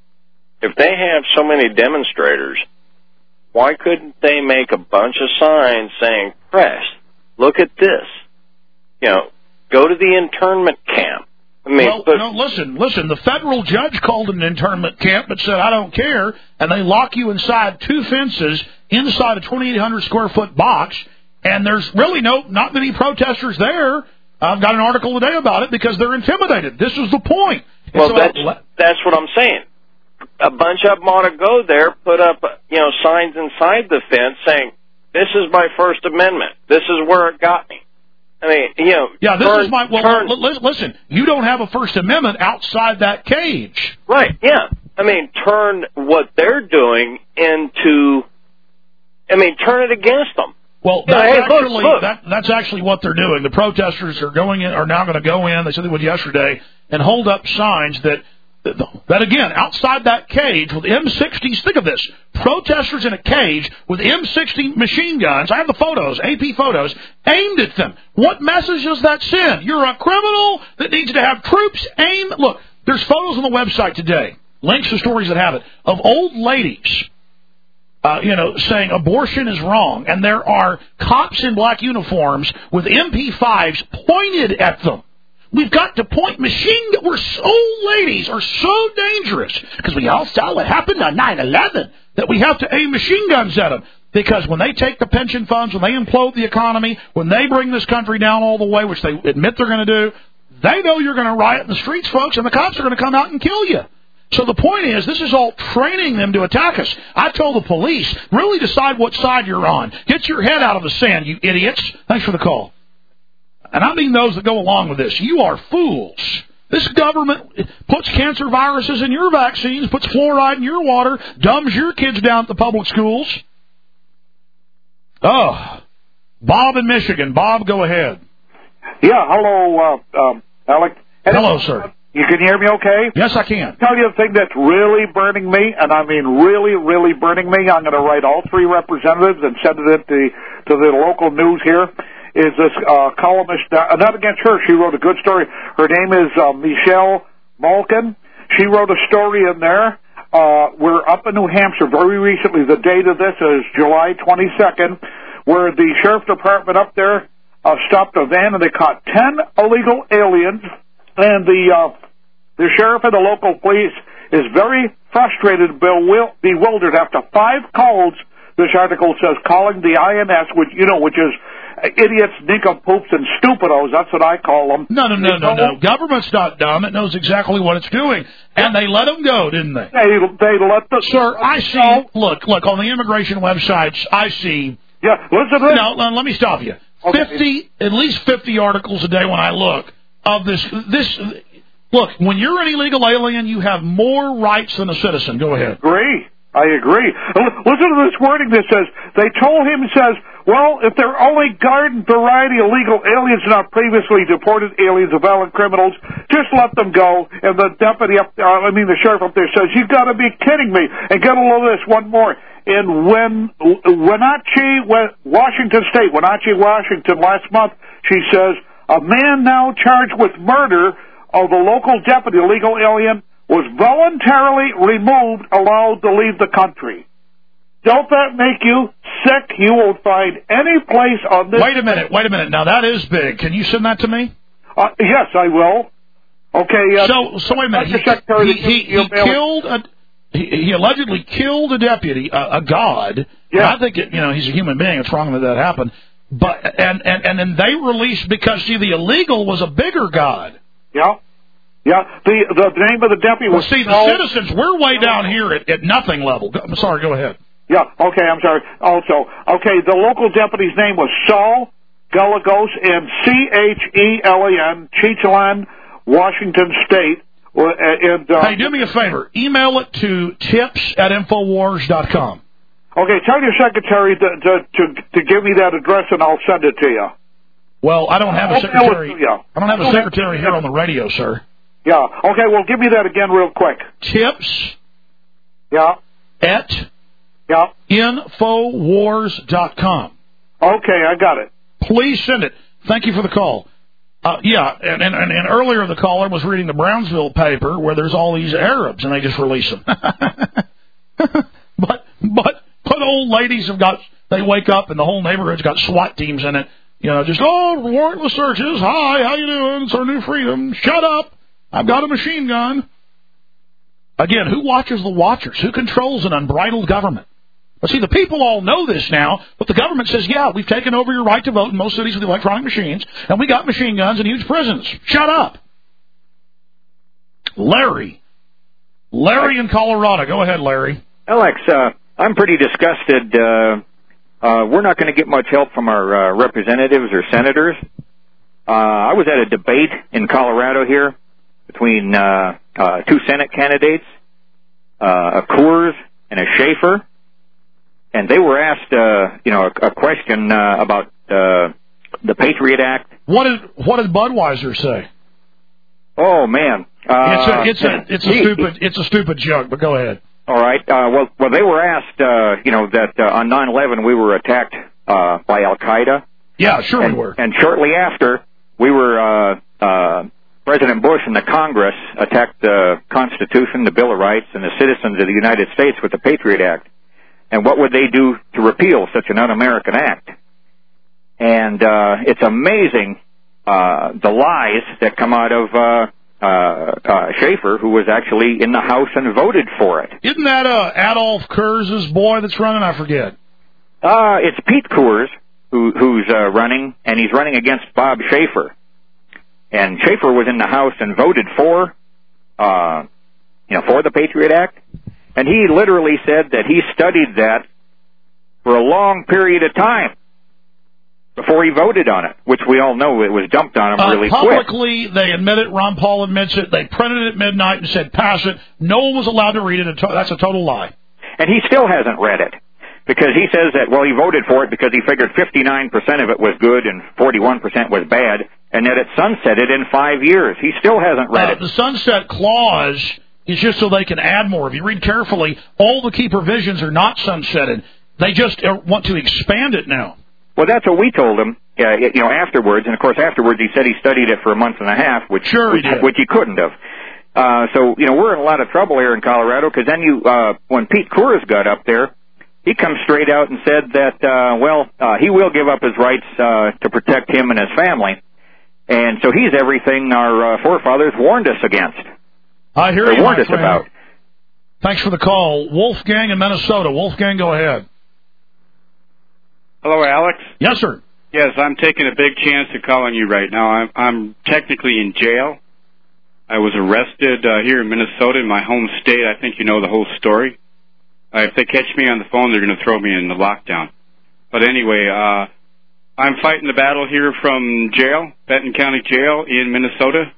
if they have so many demonstrators, why couldn't they make a bunch of signs saying, press, look at this, you know, go to the internment camp? I mean, well, but, no, listen, listen, the federal judge called it an internment camp but said, I don't care, and they lock you inside two fences inside a twenty-eight hundred square foot box, and there's really no, not many protesters there. I've got an article today about it because they're intimidated. This is the point. And well, so that's, I, that's what I'm saying. A bunch of them ought to go there, put up, you know, signs inside the fence saying, this is my First Amendment. This is where it got me. I mean, you know. Yeah, this turn, is my, well, turn, l- listen, you don't have a First Amendment outside that cage. Right, yeah. I mean, turn what they're doing into, I mean, turn it against them. Well, yeah, that's, hey, actually, look, look. That, that's actually what they're doing. The protesters are going in, are now going to go in, they said they would yesterday, and hold up signs that, that again, outside that cage with M sixties, think of this, protesters in a cage with M sixty machine guns, I have the photos, A P photos, aimed at them. What message does that send? You're a criminal that needs to have troops aim. Look, there's photos on the website today, links to stories that have it, of old ladies, uh, you know, saying abortion is wrong, and there are cops in black uniforms with M P fives pointed at them. We've got to point machine gun. We're old ladies are so dangerous because we all saw what happened on nine eleven that we have to aim machine guns at them. Because when they take the pension funds, when they implode the economy, when they bring this country down all the way, which they admit they're going to do, they know you're going to riot in the streets, folks, and the cops are going to come out and kill you. So the point is, this is all training them to attack us. I told the police, really decide what side you're on. Get your head out of the sand, you idiots. Thanks for the call. And I mean those that go along with this. You are fools. This government puts cancer viruses in your vaccines, puts fluoride in your water, dumbs your kids down at the public schools. Oh, Bob in Michigan. Bob, go ahead. Yeah, hello, uh, uh, Alex. Hello, sir. You can hear me okay? Yes, I can. Tell you the thing that's really burning me, and I mean really, really burning me. I'm going to write all three representatives and send it to, to the local news here. Is this uh, columnist, uh, not against her, she wrote a good story. Her name is uh, Michelle Malkin. She wrote a story in there. Uh, we're up in New Hampshire very recently. The date of this is July twenty-second, where the sheriff department up there uh, stopped a van and they caught ten illegal aliens. And the uh, the sheriff and the local police is very frustrated, bewildered after five calls. This article says calling the I N S, which you know, which is idiots, nincompoops, and stupidos. That's what I call them. No, no, no, no, no. Government's not dumb. It knows exactly what it's doing, and they let them go, didn't they? They they let the sir. I see. Look, look on the immigration websites. I see. Yeah, listen. listen. No, no, let me stop you. Okay. Fifty, at least fifty articles a day when I look of this. This. Look, when you're an illegal alien, you have more rights than a citizen. Go ahead. Agree. I agree. Listen to this wording that says, they told him, says, well, if they're only garden variety illegal aliens, not previously deported aliens or violent criminals, just let them go. And the deputy up there, I mean the sheriff up there says, you've got to be kidding me. And get a load of this, one more. In when, Wenatchee, Washington State, Wenatchee, Washington, last month, she says, a man now charged with murder of a local deputy, illegal alien, was voluntarily removed, allowed to leave the country. Don't that make you sick? You won't find any place on this... Wait a minute, wait a minute. Now, that is big. Can you send that to me? Uh, yes, I will. Okay. Uh, so, so wait a minute. He, he, he, he killed a... He, he allegedly killed a deputy, a, a god. Yeah. I think, it, you know, he's a human being. It's wrong that that happened. But, and, and, and then they released, because, see, the illegal was a bigger god. Yeah. Yeah, the the name of the deputy was... Well, see, the Saul. citizens, we're way down here at, at nothing level. I'm sorry, go ahead. Yeah, okay, I'm sorry. Also, okay, the local deputy's name was Saul Gallegos in C H E L E N, Cheechland, Washington State. And, uh, hey, do me a favor. Email it to tips at infowars dot com. Okay, tell your secretary to, to, to, to give me that address and I'll send it to you. Well, I don't have a I'll secretary. Yeah. I don't have a secretary here on the radio, sir. Yeah. Okay, well, give me that again real quick. Tips. Yeah. At. Yeah. infowars dot com. Okay, I got it. Please send it. Thank you for the call. Uh, yeah, and, and, and earlier the caller was reading the Brownsville paper where there's all these Arabs and they just release them. but, but, but old ladies have got, they wake up and the whole neighborhood's got SWAT teams in it. You know, just, oh, warrantless searches. Hi, how you doing? It's our new freedom. Shut up. I've got a machine gun. Again, who watches the watchers? Who controls an unbridled government? Well, see, the people all know this now, but the government says, yeah, we've taken over your right to vote in most cities with electronic machines, and we got machine guns and huge prisons. Shut up. Larry. Larry in Colorado. Go ahead, Larry. Alex, uh, I'm pretty disgusted. Uh, uh, we're not going to get much help from our uh, representatives or senators. Uh, I was at a debate in Colorado here between uh, uh, two Senate candidates, uh, a Coors and a Schaefer. And they were asked, uh, you know, a, a question uh, about uh, the Patriot Act. What did what did Budweiser say? Oh man, uh, it's a it's a it's a he, stupid it's a stupid joke. But go ahead. All right. Uh, well, well, they were asked, uh, you know, that uh, on nine eleven we were attacked uh, by Al Qaeda. Yeah, sure and, we were. And shortly after, we were uh, uh, President Bush and the Congress attacked the Constitution, the Bill of Rights, and the citizens of the United States with the Patriot Act. And what would they do to repeal such an un-American act? And uh, it's amazing uh, the lies that come out of uh, uh, uh, Schaefer, who was actually in the House and voted for it. Isn't that uh, Adolf Kurz's boy that's running? I forget. Uh, it's Pete Coors who, who's uh, running, and he's running against Bob Schaefer. And Schaefer was in the House and voted for, uh, you know, for the Patriot Act. And he literally said that he studied that for a long period of time before he voted on it, which we all know it was dumped on him uh, really publicly, quick. Publicly, they admit it. Ron Paul admits it. They printed it at midnight and said, pass it. No one was allowed to read it. That's a total lie. And he still hasn't read it because he says that, well, he voted for it because he figured fifty-nine percent of it was good and forty-one percent was bad. and that it sunsetted in five years. He still hasn't read uh, it. The sunset clause is just so they can add more. If you read carefully, all the key provisions are not sunsetted. They just uh, want to expand it now. Well, that's what we told him, uh, you know, afterwards. And, of course, afterwards he said he studied it for a month and a half, which, sure which, he did. which he couldn't have. Uh, so, you know, we're in a lot of trouble here in Colorado, because then you, uh, when Pete Coors got up there, he comes straight out and said that, uh, well, uh, he will give up his rights uh, to protect him and his family. And so he's everything our uh, forefathers warned us against. I hear they you, warned my us friend. about. Thanks for the call. Wolfgang in Minnesota. Wolfgang, go ahead. Hello, Alex. Yes, sir. Yes, I'm taking a big chance of calling you right now. I'm, I'm technically in jail. I was arrested uh, here in Minnesota, in my home state. I think you know the whole story. Uh, if they catch me on the phone, they're going to throw me in the lockdown. But anyway, uh, I'm fighting the battle here from jail, Benton County Jail in Minnesota.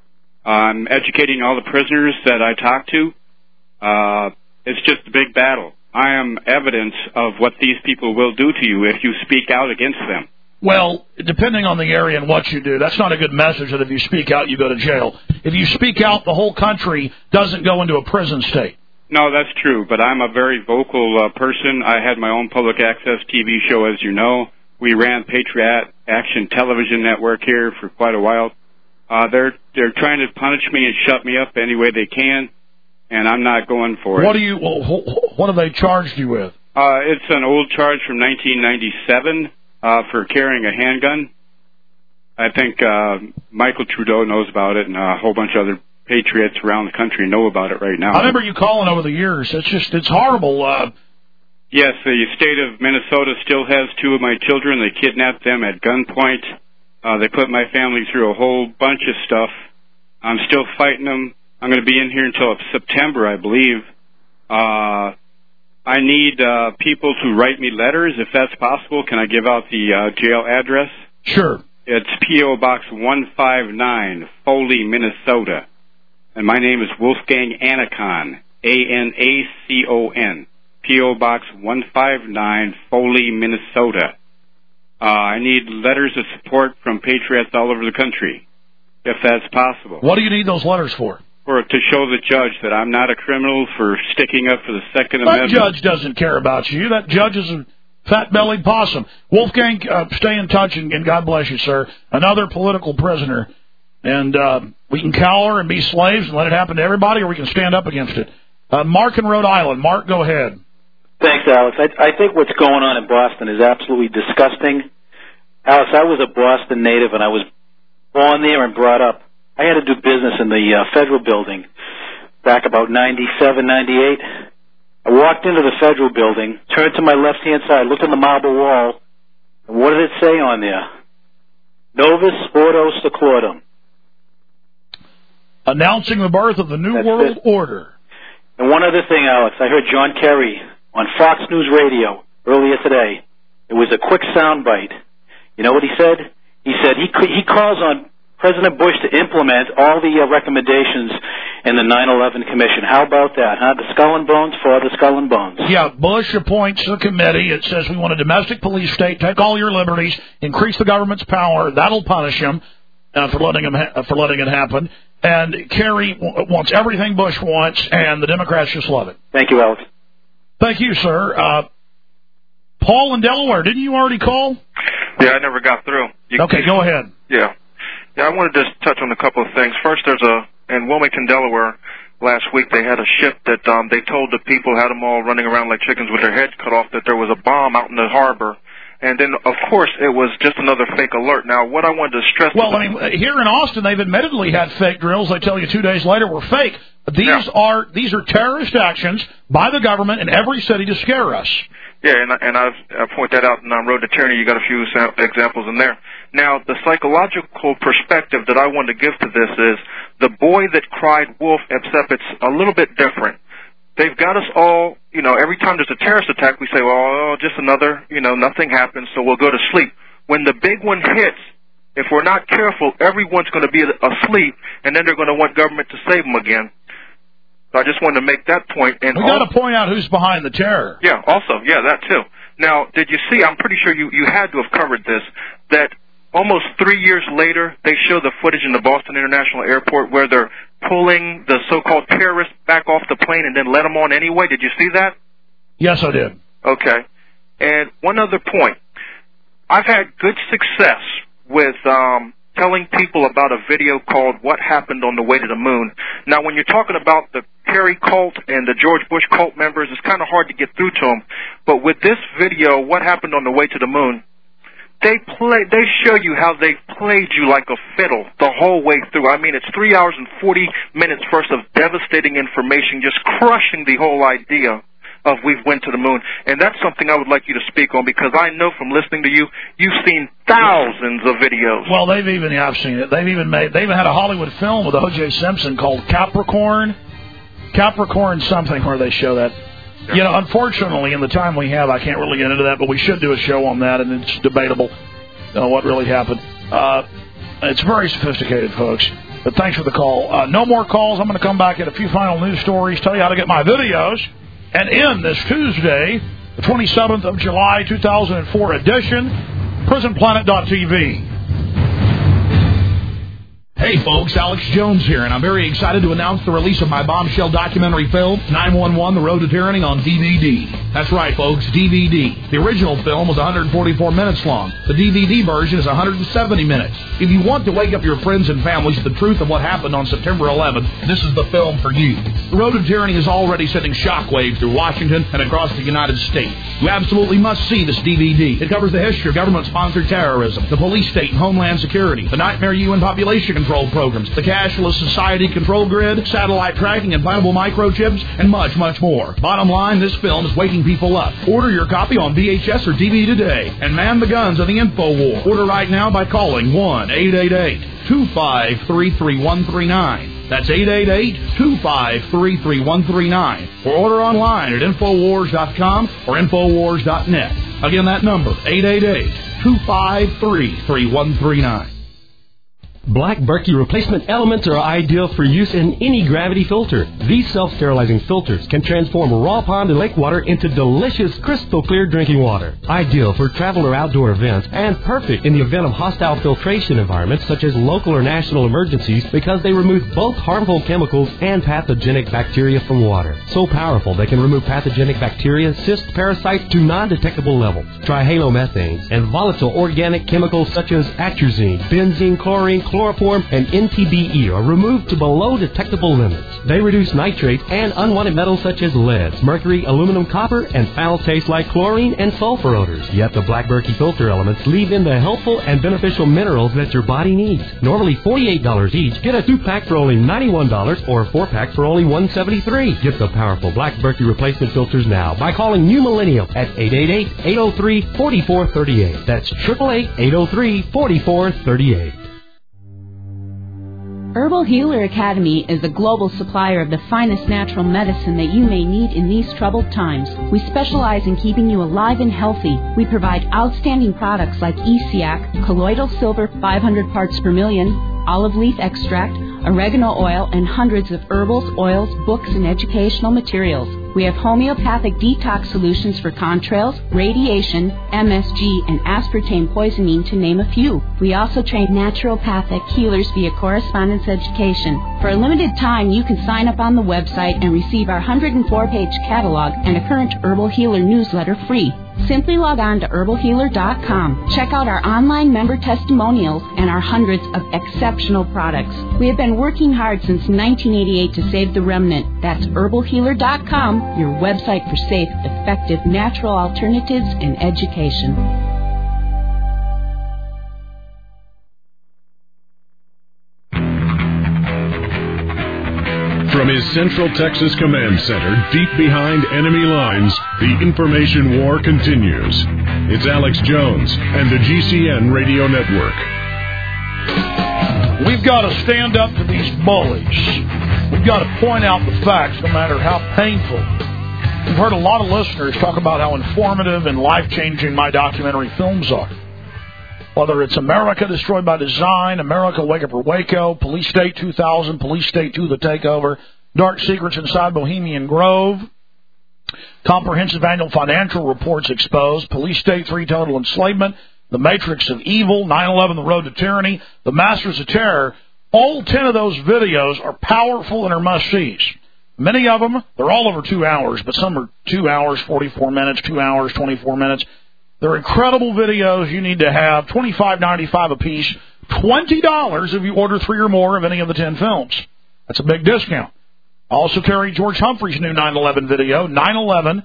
I'm educating all the prisoners that I talk to. Uh, it's just a big battle. I am evidence of what these people will do to you if you speak out against them. Well, depending on the area and what you do, that's not a good message that if you speak out, you go to jail. If you speak out, the whole country doesn't go into a prison state. No, that's true, but I'm a very vocal uh, person. I had my own public access T V show, as you know. We ran Patriot Action Television Network here for quite a while. Uh, they're they're trying to punish me and shut me up any way they can, and I'm not going for it. What do you? What have they charged you with? Uh, it's an old charge from nineteen ninety-seven uh, for carrying a handgun. I think uh, Michael Trudeau knows about it, and a whole bunch of other patriots around the country know about it right now. I remember you calling over the years. It's just, it's horrible. Uh, yes, the state of Minnesota still has two of my children. They kidnapped them at gunpoint. Uh, they put my family through a whole bunch of stuff. I'm still fighting them. I'm going to be in here until September, I believe. Uh, I need uh, people to write me letters, if that's possible. Can I give out the uh, jail address? Sure. It's P O Box one five nine, Foley, Minnesota. And my name is Wolfgang Anacon, A N A C O N, P O Box one five nine, Foley, Minnesota. Uh, I need letters of support from patriots all over the country, if that's possible. What do you need those letters for? For to show the judge that I'm not a criminal for sticking up for the Second that Amendment. That judge doesn't care about you. That judge is a fat-bellied possum. Wolfgang, uh, stay in touch, and, and God bless you, sir. Another political prisoner. And uh, we can cower and be slaves and let it happen to everybody, or we can stand up against it. Uh, Mark in Rhode Island. Mark, go ahead. Thanks, Alex. I, I think what's going on in Boston is absolutely disgusting. Alex, I was a Boston native, and I was born there and brought up. I had to do business in the uh, federal building back about ninety-seven, ninety-eight. I walked into the federal building, turned to my left-hand side, looked at the marble wall, and what did it say on there? Novus Ordo Seclorum. Announcing the birth of the New That's World it. Order. And one other thing, Alex, I heard John Kerry on Fox News Radio earlier today. It was a quick soundbite. You know what he said? He said he he calls on President Bush to implement all the uh, recommendations in the nine eleven Commission. How about that, huh? The skull and bones for the skull and bones. Yeah, Bush appoints a committee. It says we want a domestic police state, take all your liberties, increase the government's power. That'll punish him uh, for letting him ha- for letting it happen. And Kerry w- wants everything Bush wants, and the Democrats just love it. Thank you, Alex. Thank you, sir. Uh, Paul in Delaware, didn't you already call? Yeah, I never got through. You, okay, go ahead. Yeah. Yeah, I wanted to just touch on a couple of things. First, there's a, in Wilmington, Delaware, last week they had a ship that um, they told the people, had them all running around like chickens with their heads cut off, that there was a bomb out in the harbor. And then, of course, it was just another fake alert. Now, what I wanted to stress... Well, I mean, here in Austin, they've admittedly had fake drills. They tell you two days later were fake. These yeah. are these are terrorist actions by the government in every city to scare us. Yeah, and, and I've, I point that out in um, Road to Tyranny. You got a few examples in there. Now, the psychological perspective that I want to give to this is the boy that cried wolf, except it's a little bit different. They've got us all, you know, every time there's a terrorist attack, we say, well, oh, just another, you know, nothing happens, so we'll go to sleep. When the big one hits, if we're not careful, everyone's going to be asleep, and then they're going to want government to save them again. So I just wanted to make that point. And we got to point out who's behind the terror. Yeah, also, yeah, that too. Now, did you see, I'm pretty sure you, you had to have covered this, that almost three years later, they show the footage in the Boston International Airport where they're pulling the so-called terrorists back off the plane and then let them on anyway. Did you see that? Yes, I did. Okay. And one other point. I've had good success with um, telling people about a video called What Happened on the Way to the Moon. Now, when you're talking about the Kerry cult and the George Bush cult members, it's kind of hard to get through to them. But with this video, What Happened on the Way to the Moon, they play. They show you how they played you like a fiddle the whole way through. I mean, it's three hours and forty minutes first of devastating information, just crushing the whole idea of we've went to the moon. And that's something I would like you to speak on, because I know from listening to you, you've seen thousands of videos. Well, they've even, yeah, I've seen it. They've even made, they even had a Hollywood film with O J Simpson called Capricorn. Capricorn something where they show that. Yeah. You know, unfortunately, in the time we have, I can't really get into that, but we should do a show on that, and it's debatable uh, what really happened. Uh, it's very sophisticated, folks. But thanks for the call. Uh, no more calls. I'm going to come back at a few final news stories, tell you how to get my videos, and in this Tuesday, the twenty-seventh of July, two thousand four edition, prison planet dot t v. Hey folks, Alex Jones here, and I'm very excited to announce the release of my bombshell documentary film, nine one one, The Road to Tyranny, on D V D. That's right, folks, D V D. The original film was one hundred forty-four minutes long. The D V D version is one hundred seventy minutes. If you want to wake up your friends and families to the truth of what happened on September eleventh, this is the film for you. The Road to Tyranny is already sending shockwaves through Washington and across the United States. You absolutely must see this D V D. It covers the history of government-sponsored terrorism, the police state and homeland security, the nightmare U N population control programs, the cashless society control grid, satellite tracking, implantable microchips, and much, much more. Bottom line, this film is waking people up. Order your copy on V H S or D V D today, and man the guns of the info war. Order right now by calling one eight eight eight, two five three, three one three nine. That's eight eight eight, two five three, three one three nine. Or order online at infowars dot com or infowars dot net. Again, that number, eight eight eight, two five three, three one three nine. Black Berkey replacement elements are ideal for use in any gravity filter. These self-sterilizing filters can transform raw pond and lake water into delicious, crystal clear drinking water. Ideal for travel or outdoor events, and perfect in the event of hostile filtration environments such as local or national emergencies, because they remove both harmful chemicals and pathogenic bacteria from water. So powerful they can remove pathogenic bacteria, cysts, parasites to non-detectable levels. Trihalomethanes and volatile organic chemicals such as atrazine, benzene, chlorine, chloroform, and N T B E are removed to below detectable limits. They reduce nitrates and unwanted metals such as lead, mercury, aluminum, copper, and foul taste like chlorine and sulfur odors. Yet the Black Berkey filter elements leave in the helpful and beneficial minerals that your body needs. Normally forty-eight dollars each, get a two-pack for only ninety-one dollars or a four-pack for only one hundred seventy-three dollars. Get the powerful Black Berkey replacement filters now by calling New Millennium at eight eight eight, eight oh three, four four three eight. That's eight eight eight, eight oh three, four four three eight. Herbal Healer Academy is a global supplier of the finest natural medicine that you may need in these troubled times. We specialize in keeping you alive and healthy. We provide outstanding products like E C A C, colloidal silver five hundred parts per million, olive leaf extract, oregano oil, and hundreds of herbals, oils, books, and educational materials. We have homeopathic detox solutions for contrails, radiation, M S G, and aspartame poisoning, to name a few. We also train naturopathic healers via correspondence education. For a limited time, you can sign up on the website and receive our one hundred four page catalog and a current Herbal Healer newsletter free. Simply log on to herbal healer dot com. Check out our online member testimonials and our hundreds of exceptional products. We have been working hard since nineteen eighty-eight to save the remnant. That's herbal healer dot com, your website for safe, effective, natural alternatives and education. From his Central Texas Command Center, deep behind enemy lines, the information war continues. It's Alex Jones and the G C N Radio Network. We've got to stand up to these bullies. We've got to point out the facts, no matter how painful. We've heard a lot of listeners talk about how informative and life-changing my documentary films are. Whether it's America Destroyed by Design, America Wake Up or Waco, Police State two thousand, Police State two, The Takeover, Dark Secrets Inside Bohemian Grove, Comprehensive Annual Financial Reports Exposed, Police State three, Total Enslavement, The Matrix of Evil, nine eleven, The Road to Tyranny, The Masters of Terror. All ten of those videos are powerful and are must-sees. Many of them, they're all over two hours, but some are two hours, forty-four minutes, two hours, twenty-four minutes. They're incredible videos you need to have, twenty-five ninety-five a piece, twenty dollars if you order three or more of any of the ten films. That's a big discount. I also carry George Humphrey's new nine eleven video, nine eleven,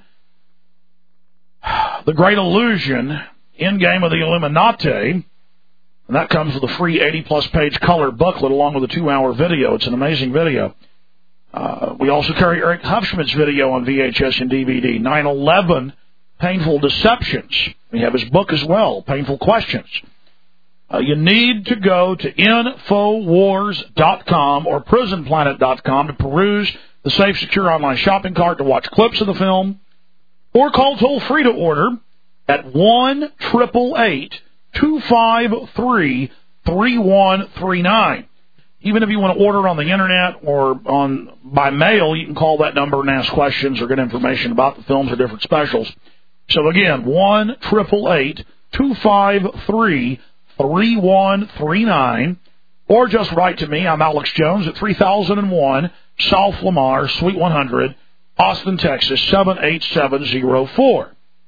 The Great Illusion, Endgame of the Illuminati, and that comes with a free eighty-plus page color booklet along with a two-hour video. It's an amazing video. Uh, we also carry Eric Hufschmidt's video on V H S and D V D, nine eleven, Painful Deceptions. We have his book as well, Painful Questions. Uh, you need to go to Infowars dot com or Prison Planet dot com to peruse the safe, secure online shopping cart to watch clips of the film, or call toll-free to order at one eight eight eight, two five three, three one three nine. Even if you want to order on the Internet or on by mail, you can call that number and ask questions or get information about the films or different specials. So, again, one eight eight eight, two five three, three one three nine, or just write to me. I'm Alex Jones at three thousand one South Lamar, Suite one hundred, Austin, Texas, seven eight seven zero four.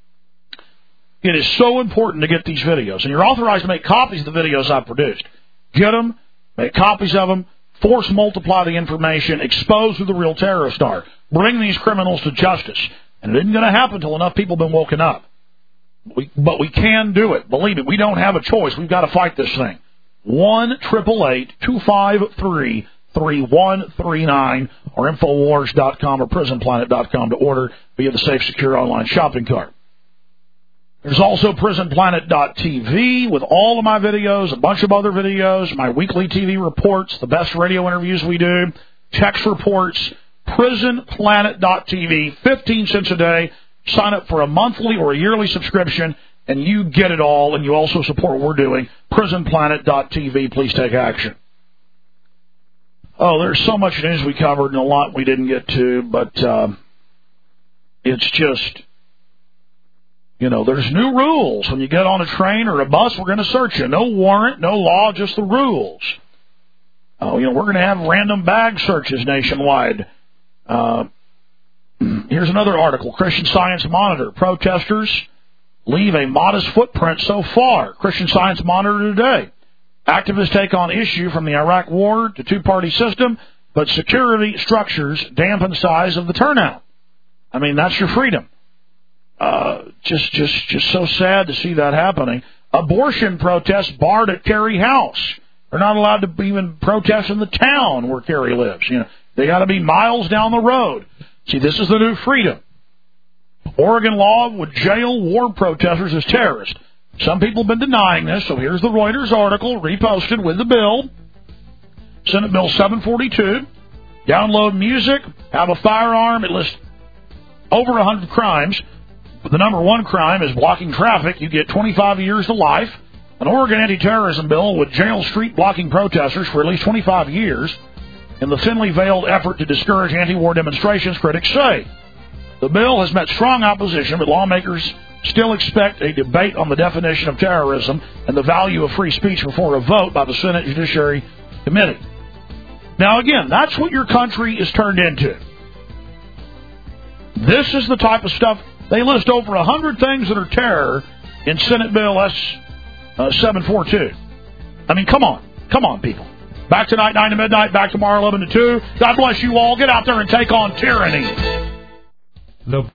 It is so important to get these videos, and you're authorized to make copies of the videos I've produced. Get them. Make copies of them, force multiply the information, expose who the real terrorists are, bring these criminals to justice. And it isn't going to happen until enough people have been woken up. We, but we can do it. Believe me, we don't have a choice. We've got to fight this thing. one eight eight eight, two five three, three one three nine or Infowars dot com or Prison Planet dot com to order via the safe, secure online shopping cart. There's also Prison Planet dot T V with all of my videos, a bunch of other videos, my weekly T V reports, the best radio interviews we do, text reports, Prison Planet dot T V, fifteen cents a day. Sign up for a monthly or a yearly subscription, and you get it all, and you also support what we're doing. Prison Planet dot T V, please take action. Oh, there's so much news we covered and a lot we didn't get to, but uh, it's just... You know, there's new rules. When you get on a train or a bus, we're going to search you. No warrant, no law, just the rules. Oh, you know, we're going to have random bag searches nationwide. Uh, here's another article. Christian Science Monitor. Protesters leave a modest footprint so far. Christian Science Monitor today. Activists take on issue from the Iraq war to two-party system, but security structures dampen size of the turnout. I mean, that's your freedom. Uh, just, just, just so sad to see that happening. Abortion protests barred at Kerry House. They're not allowed to even protest in the town where Kerry lives. You know, they got to be miles down the road. See, this is the new freedom. Oregon law would jail war protesters as terrorists. Some people have been denying this, so here's the Reuters article reposted with the bill. Senate Bill seven forty-two. Download music, have a firearm. It lists over one hundred crimes. The number one crime is blocking traffic. You get twenty-five years to life. An Oregon anti-terrorism bill would jail street blocking protesters for at least twenty-five years in the thinly veiled effort to discourage anti-war demonstrations, critics say. The bill has met strong opposition, but lawmakers still expect a debate on the definition of terrorism and the value of free speech before a vote by the Senate Judiciary Committee. Now, again, that's what your country is turned into. This is the type of stuff. They list over one hundred things that are terror in Senate Bill S seven forty-two. I mean, come on. Come on, people. Back tonight, nine to midnight. Back tomorrow, eleven to two. God bless you all. Get out there and take on tyranny. The